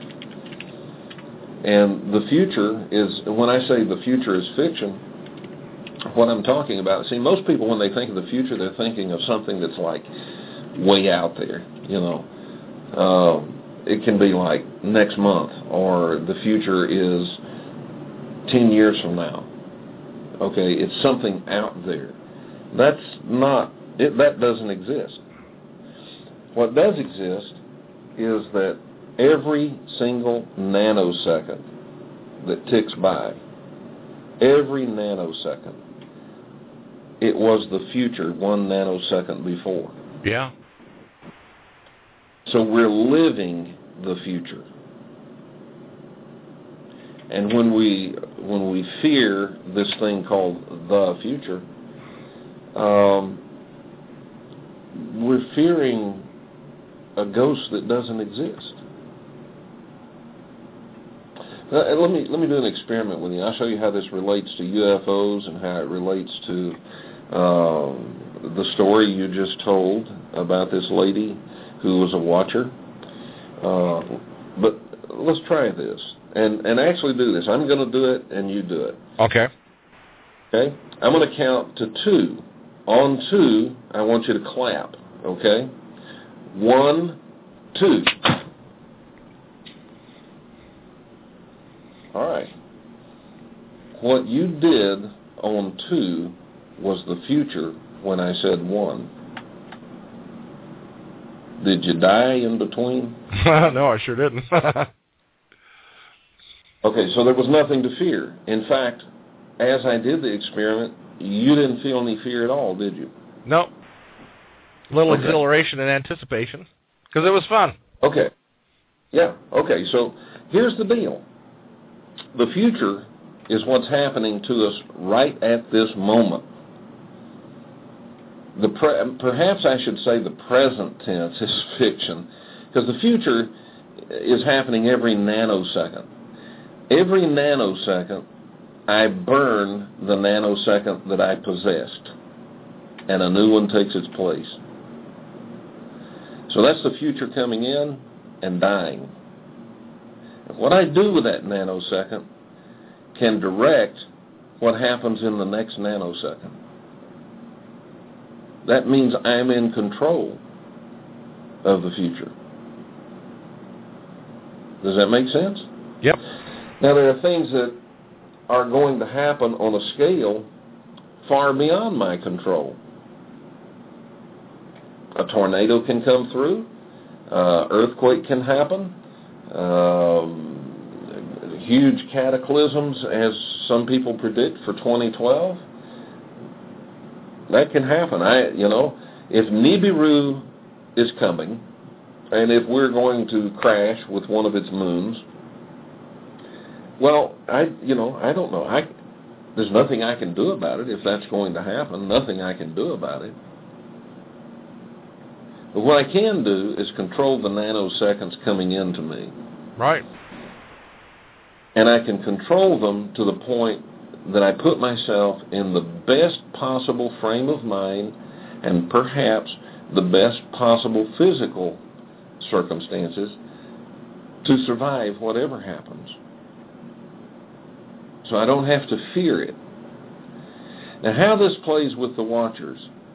And the future is, when I say the future is fiction, what I'm talking about, see, most people when they think of the future, they're thinking of something that's like way out there, you know. Um, it can be like next month, or the future is ten years from now. Okay, it's something out there. That's not, it, that doesn't exist. What does exist is that every single nanosecond that ticks by, every nanosecond, it was the future one nanosecond before. Yeah. So we're living the future. And when we when we fear this thing called the future, um, we're fearing a ghost that doesn't exist. Uh, let me let me do an experiment with you. I'll show you how this relates to U F Os and how it relates to uh, the story you just told about this lady who was a watcher. Uh, but let's try this. And and actually do this. I'm going to do it, and you do it. Okay. Okay? I'm going to count to two. On two, I want you to clap. Okay? One, two. All right. What you did on two was the future when I said one? Did you die in between? No, I sure didn't. Okay, so there was nothing to fear. In fact, as I did the experiment, you didn't feel any fear at all, did you? No. A little Okay. exhilaration and anticipation, because it was fun. Okay. Yeah, okay, so here's the deal. The future is what's happening to us right at this moment. The pre- perhaps I should say the present tense is fiction, because the future is happening every nanosecond. Every nanosecond, I burn the nanosecond that I possessed, and a new one takes its place. So that's the future coming in and dying. And what I do with that nanosecond can direct what happens in the next nanosecond. That means I'm in control of the future. Does that make sense? Yep. Now, there are things that are going to happen on a scale far beyond my control. A tornado can come through. Uh, earthquake can happen. Um, huge cataclysms, as some people predict for twenty twelve. That can happen. I, you know, if Nibiru is coming, and if we're going to crash with one of its moons, well, I, you know, I don't know. I, there's nothing I can do about it if that's going to happen. Nothing I can do about it. But what I can do is control the nanoseconds coming into me. Right. And I can control them to the point that I put myself in the best possible frame of mind and perhaps the best possible physical circumstances to survive whatever happens. So I don't have to fear it. Now, how this plays with the Watchers,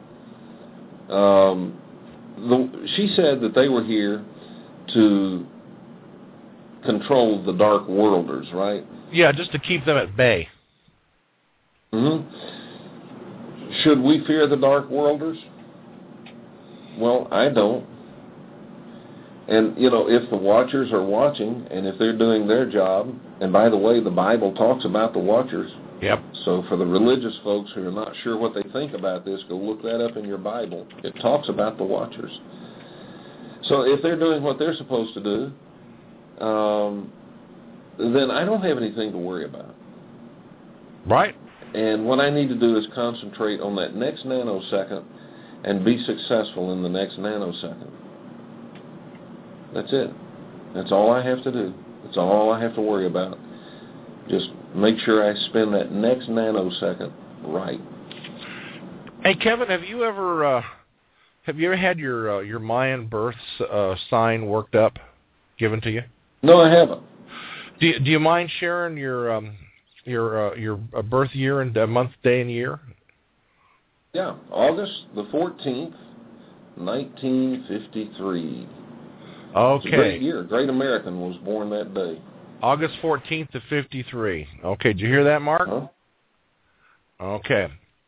um, the, she said that they were here to control the Dark Worlders, right? Yeah, just to keep them at bay. Mm-hmm. Should we fear the Dark Worlders? Well, I don't. And, you know, if the Watchers are watching, and if they're doing their job, and by the way, the Bible talks about the Watchers. Yep. So for the religious folks who are not sure what they think about this, go look that up in your Bible. It talks about the Watchers. So if they're doing what they're supposed to do, um, then I don't have anything to worry about. Right. And what I need to do is concentrate on that next nanosecond and be successful in the next nanosecond. That's it. That's all I have to do. That's all I have to worry about. Just make sure I spend that next nanosecond right. Hey, Kevin, have you ever uh, have you ever had your uh, your Mayan birth uh, sign worked up, given to you? No, I haven't. Do you, do you mind sharing your um, your uh, your uh, birth year and uh, month, day, and year? Yeah, August the fourteenth, nineteen fifty-three. Okay. It's a great year. A great American was born that day. August fourteenth of fifty-three. Okay, did you hear that, Mark? Huh? Okay.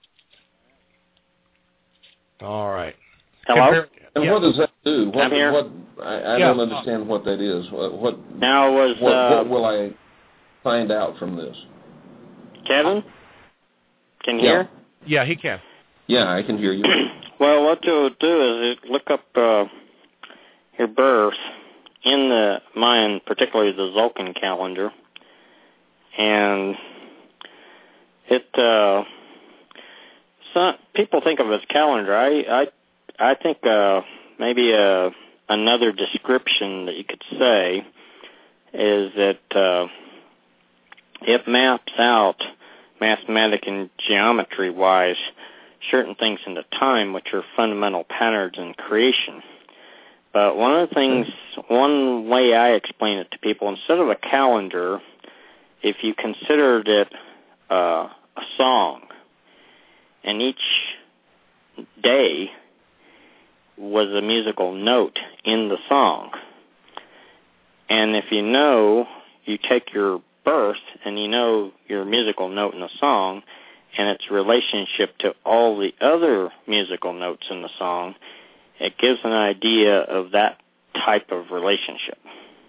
All right. Hello? Compare, and yeah. what does that do? What, I'm here. What, I, I Yeah. don't understand what that is. What what, Now was what, uh, what will I find out from this? Kevin? Can you Yeah. hear? Yeah, he can. Yeah, I can hear you. Well, what you'll do is look up uh, your birth in the Mayan, particularly the Tzolk'in calendar, and it. Uh, some people think of it as calendar. I I I think uh, maybe uh, another description that you could say is that uh, it maps out mathematic and geometry-wise certain things into time, which are fundamental patterns in creation. But one of the things, one way I explain it to people, instead of a calendar, if you considered it uh, a song, and each day was a musical note in the song. And if you know, you take your birth and you know your musical note in the song, and its relationship to all the other musical notes in the song, it gives an idea of that type of relationship.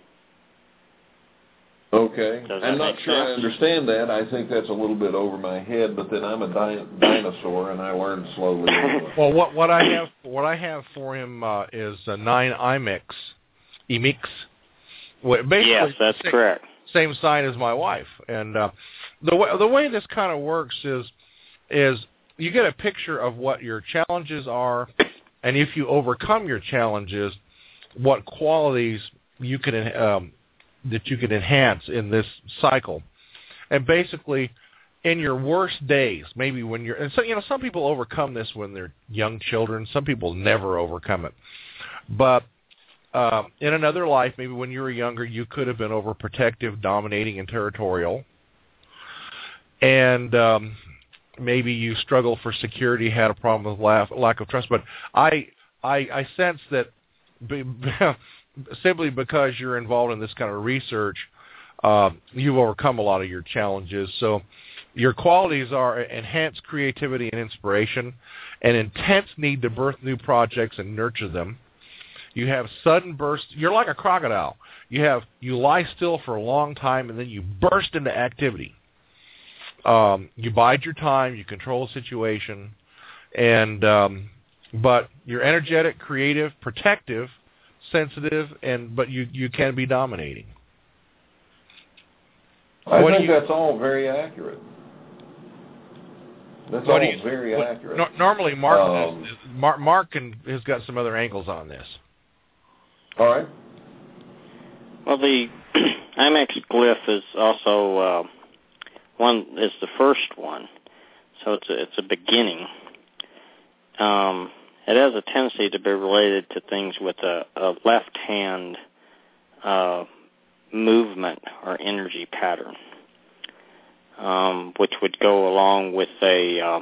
Okay. Does I'm that not make sure I sense? understand that. I think that's a little bit over my head, but then I'm a di- dinosaur, and I learn slowly. Anyway. Well, what what I have what I have for him uh, is a nine I M E X, I M E X. Well, basically, yes, that's same, correct. Same sign as my wife, and uh, the way the way this kind of works is is you get a picture of what your challenges are, and if you overcome your challenges, what qualities you can um, that you can enhance in this cycle. And basically, in your worst days, maybe when you're, and so, you know, some people overcome this when they're young children. Some people never overcome it. But uh, in another life, maybe when you were younger, you could have been overprotective, dominating, and territorial. And um, maybe you struggled for security, had a problem with lack, lack of trust. But I, I, I sense that be, simply because you're involved in this kind of research, uh, you've overcome a lot of your challenges. So your qualities are enhanced creativity and inspiration, an intense need to birth new projects and nurture them. You have sudden bursts. You're like a crocodile. You have you lie still for a long time, and then you burst into activity. Um, you bide your time. You control the situation, and um, but you're energetic, creative, protective, sensitive, and but you, you can be dominating. I what think you, that's all very accurate. That's all you, very what, accurate. No, normally, Mark, um, has, Mark, Mark can, has got some other angles on this. All right. Well, the I M E X glyph is also uh, one is the first one, so it's a, it's a beginning. Um, it has a tendency to be related to things with a, a left hand uh, movement or energy pattern, um, which would go along with a uh,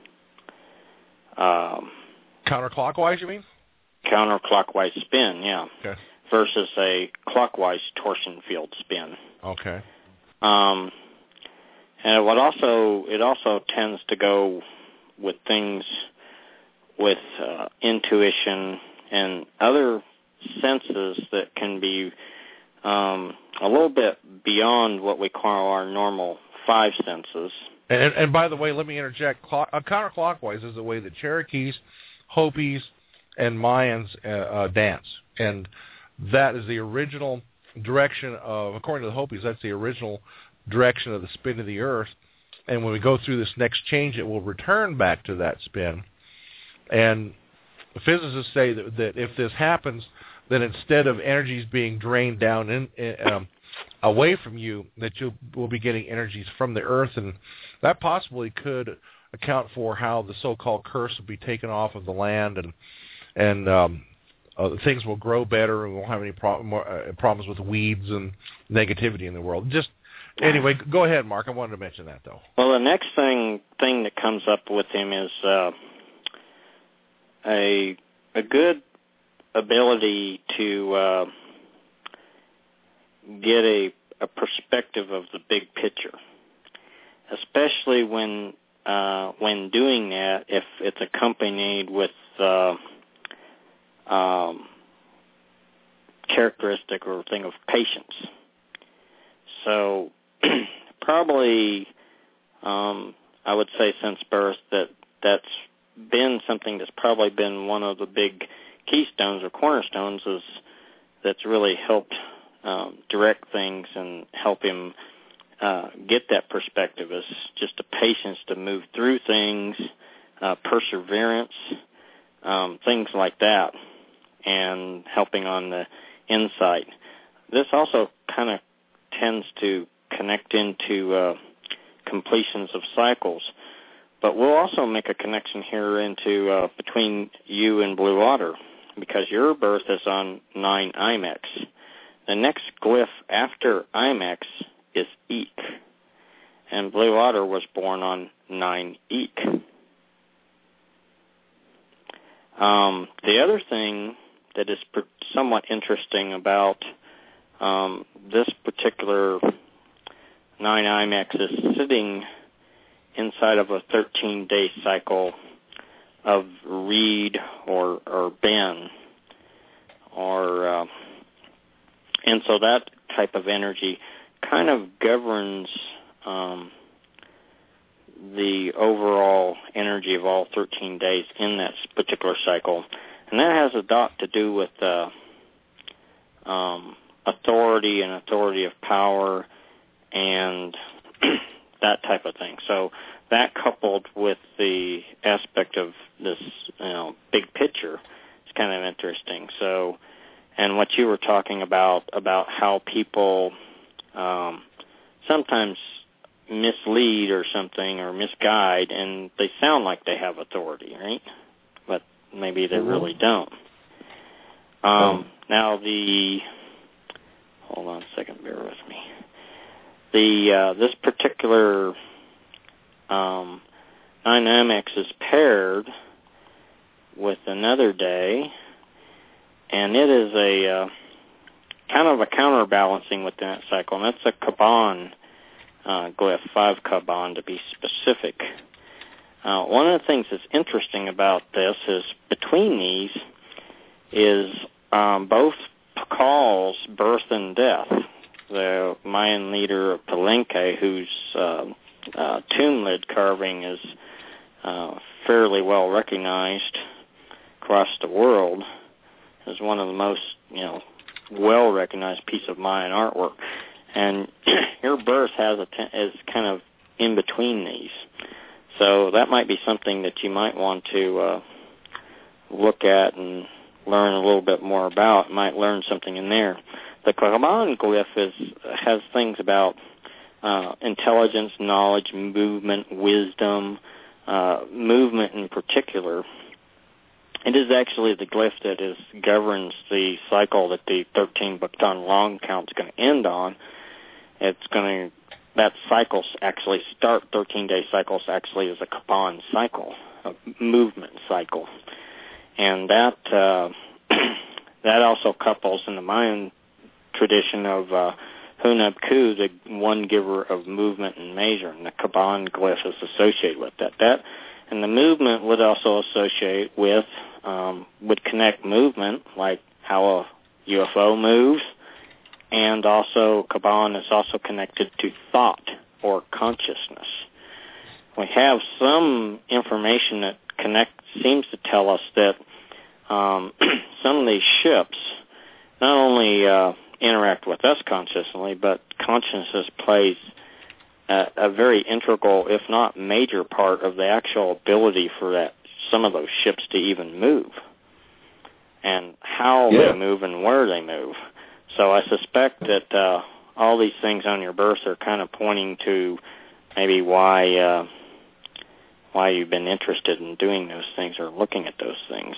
uh, counterclockwise. You mean? Counterclockwise spin, yeah. Okay. Versus a clockwise torsion field spin. Okay. Um, and it would also it also tends to go with things with uh, intuition and other senses that can be um, a little bit beyond what we call our normal five senses. And, and by the way, let me interject. Clock, uh, counterclockwise is the way that Cherokees, Hopis, and Mayans uh, uh, dance, and that is the original direction of, according to the Hopis, that's the original direction of the spin of the Earth. And when we go through this next change, it will return back to that spin. And physicists say that, that if this happens, then instead of energies being drained down in, in, um, away from you, that you will be getting energies from the Earth, and that possibly could account for how the so-called curse will be taken off of the land, and and um, uh, things will grow better, and we won't have any pro- more, uh, problems with weeds and negativity in the world. Just anyway, go ahead, Mark. I wanted to mention that, though. Well, the next thing thing that comes up with him is uh, a a good ability to uh, get a, a perspective of the big picture, especially when uh, when doing that, if it's accompanied with uh, um, characteristic or thing of patience. So probably um, I would say since birth that that's been something that's probably been one of the big keystones or cornerstones is that's really helped um, direct things and help him uh, get that perspective, is just a patience to move through things, uh, perseverance, um, things like that, and helping on the insight. This also kind of tends to connect into uh, completions of cycles. But we'll also make a connection here into uh, between you and Blue Otter, because your birth is on nine I M E X. The next glyph after I M E X is Eek, and Blue Otter was born on nine Eek. Um, the other thing that is per- somewhat interesting about um, this particular nine I M E X is sitting inside of a thirteen-day cycle of read or or bend, or uh, and so that type of energy kind of governs um, the overall energy of all thirteen days in that particular cycle, and that has a lot to do with uh, um, authority and authority of power and that type of thing. So that coupled with the aspect of this, you know, big picture is kind of interesting. So, and what you were talking about, about how people um, sometimes mislead or something or misguide, and they sound like they have authority, right? But maybe they mm-hmm. really don't. Um, now the, hold on a second, bear with me. The uh, this particular um, dynamics is paired with another day, and it is a uh, kind of a counterbalancing within that cycle, and that's a Kaban uh, glyph, five Kaban to be specific. Uh, one of the things that's interesting about this is between these is um, both Pakal's birth and death. The Mayan leader of Palenque, whose uh, uh, tomb lid carving is uh, fairly well recognized across the world, is one of the most, you know, well recognized piece of Mayan artwork. And your birth has a t- is kind of in between these, so that might be something that you might want to uh, look at and learn a little bit more about. You might learn something in there. The Kaban glyph is, has things about uh, intelligence, knowledge, movement, wisdom, uh, movement in particular. It is actually the glyph that is governs the cycle that the thirteen Bactan long count is going to end on. It's going to, that cycles actually start, thirteen-day cycles actually is a Kaban cycle, a movement cycle. And that uh, that also couples in the Mayan tradition of uh, Hunab Ku, the one giver of movement and measure, and the Kaban glyph is associated with that. That and the movement would also associate with, um, would connect movement, like how a U F O moves, and also Kaban is also connected to thought or consciousness. We have some information that connect seems to tell us that um, some of these ships not only uh, interact with us consciously, but consciousness plays a, a very integral, if not major, part of the actual ability for that some of those ships to even move, and how yeah. they move and where they move. So I suspect that uh, all these things on your birth are kind of pointing to maybe why uh, why you've been interested in doing those things or looking at those things.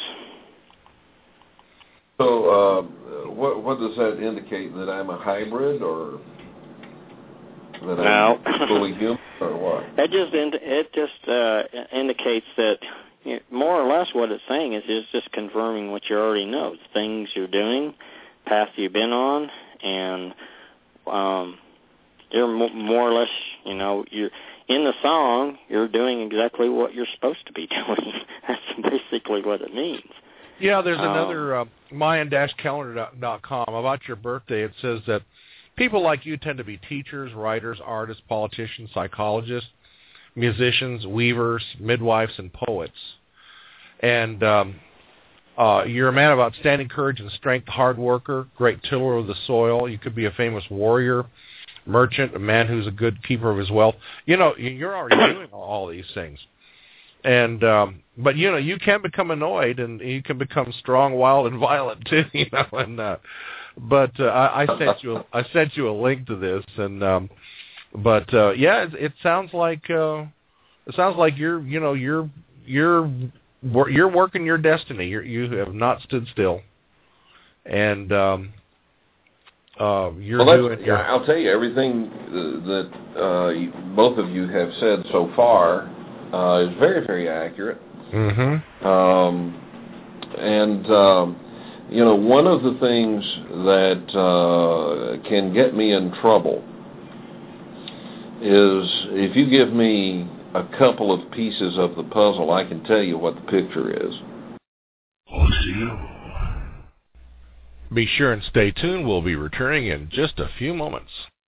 So uh, what, what does that indicate, that I'm a hybrid or that no. I'm fully human or what? It just, ind- it just uh, indicates that, you know, more or less what it's saying is it's just confirming what you already know, things you're doing, path you've been on, and um, you're mo- more or less, you know, you're in the song, you're doing exactly what you're supposed to be doing. That's basically what it means. Yeah, there's um, another uh, Mayan calendar dot com about your birthday. It says that people like you tend to be teachers, writers, artists, politicians, psychologists, musicians, weavers, midwives, and poets. And um, uh, you're a man of outstanding courage and strength, hard worker, great tiller of the soil. You could be a famous warrior, merchant, a man who's a good keeper of his wealth. You know, you're already doing all these things. And um, but you know, you can become annoyed, and you can become strong, wild, and violent too. You know, and uh, but uh, I, I sent you a, I sent you a link to this, and um, but uh, yeah, it, it sounds like uh, it sounds like you're you know you're you're you're working your destiny. You're, you have not stood still, and um, uh, you're well, doing. Your, I'll tell you everything that uh, both of you have said so far. Uh, is very, very accurate. Mm-hmm. Um, and, um, you know, one of the things that uh, can get me in trouble is if you give me a couple of pieces of the puzzle, I can tell you what the picture is. Be sure and stay tuned. We'll be returning in just a few moments.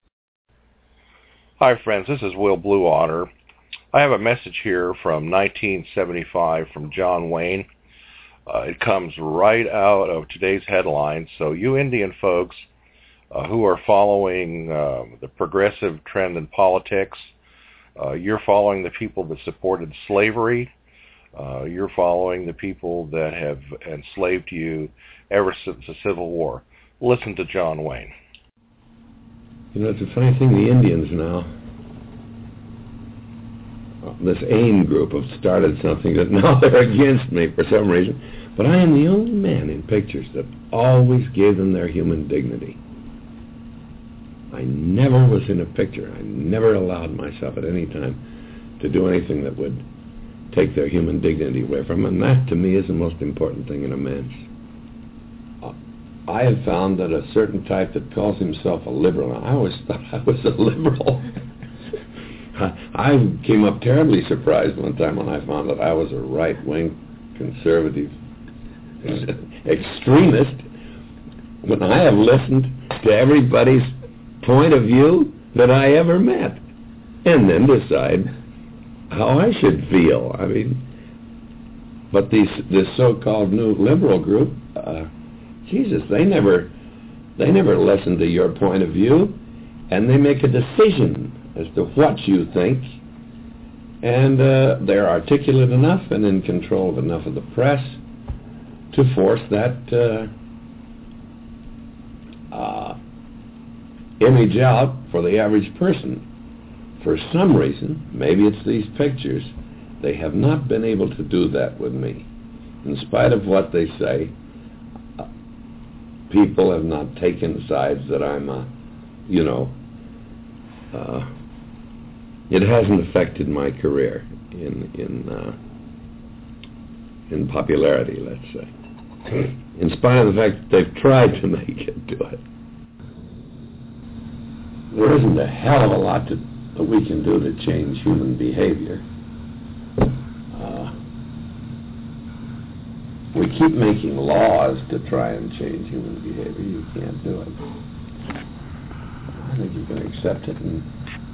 Hi, friends. This is Will Blue Otter. I have a message here from nineteen seventy-five from John Wayne. Uh, it comes right out of today's headlines. So you Indian folks uh, who are following uh, the progressive trend in politics, uh, you're following the people that supported slavery. Uh, you're following the people that have enslaved you ever since the Civil War. Listen to John Wayne. You know, it's a funny thing, the Indians now, this AIM group have started something that now they're against me for some reason, but I am the only man in pictures that always gave them their human dignity. I never was in a picture, I never allowed myself at any time to do anything that would take their human dignity away from them, and that to me is the most important thing in a man's. I have found that a certain type that calls himself a liberal, I always thought I was a liberal. I came up terribly surprised one time when I found that I was a right-wing conservative extremist, when I have listened to everybody's point of view that I ever met, and then decide how I should feel. I mean, but these this so-called new liberal group, uh, Jesus, they never they never listen to your point of view, and they make a decision as to what you think, and uh, they're articulate enough and in control of enough of the press to force that uh, uh, image out for the average person. For some reason, maybe it's these pictures, they have not been able to do that with me. In spite of what they say, uh, people have not taken sides that I'm, uh, you know, uh, it hasn't affected my career in in uh, in popularity, let's say. In spite of the fact that they've tried to make it do it. There isn't a hell of a lot to, that we can do to change human behavior. Uh, we keep making laws to try and change human behavior. You can't do it. I think you can accept it and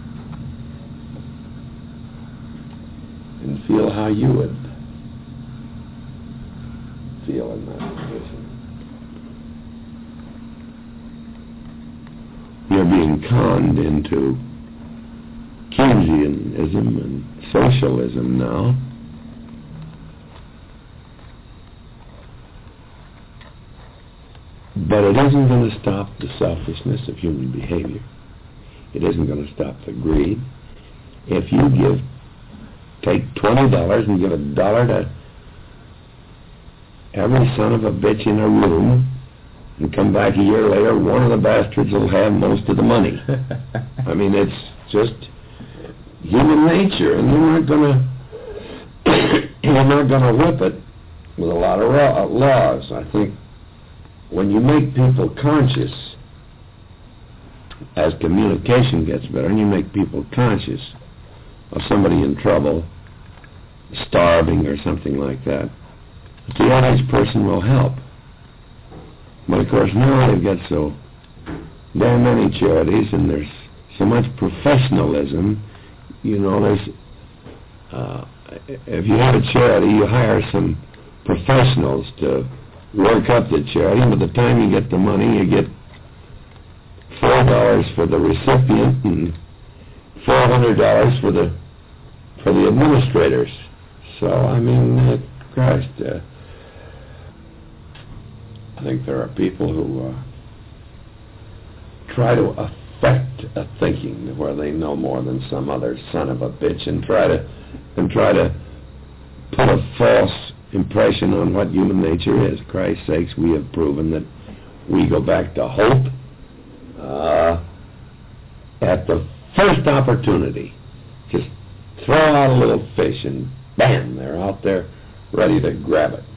and feel how you would feel in that position. You're being conned into Keynesianism and socialism now. But it isn't going to stop the selfishness of human behavior. It isn't going to stop the greed. If you give take twenty dollars and give a dollar to every son of a bitch in a room and come back a year later, one of the bastards will have most of the money. I mean, it's just human nature, and you're not gonna you're not gonna whip it with a lot of raw, laws. I think when you make people conscious, as communication gets better, and you make people conscious of somebody in trouble, starving or something like that, the average person will help. But of course now they've got so damn many charities, and there's so much professionalism. You know, there's uh, if you have a charity, you hire some professionals to work up the charity, and by the time you get the money, you get four dollars for the recipient and four hundred dollars for the for the administrators. So I mean, uh, Christ, uh, I think there are people who uh, try to affect a thinking where they know more than some other son of a bitch, and try to and try to put a false impression on what human nature is. Christ's sakes, we have proven that we go back to hope uh, at the first opportunity. Just throw out a little fish and bam, they're out there ready to grab it.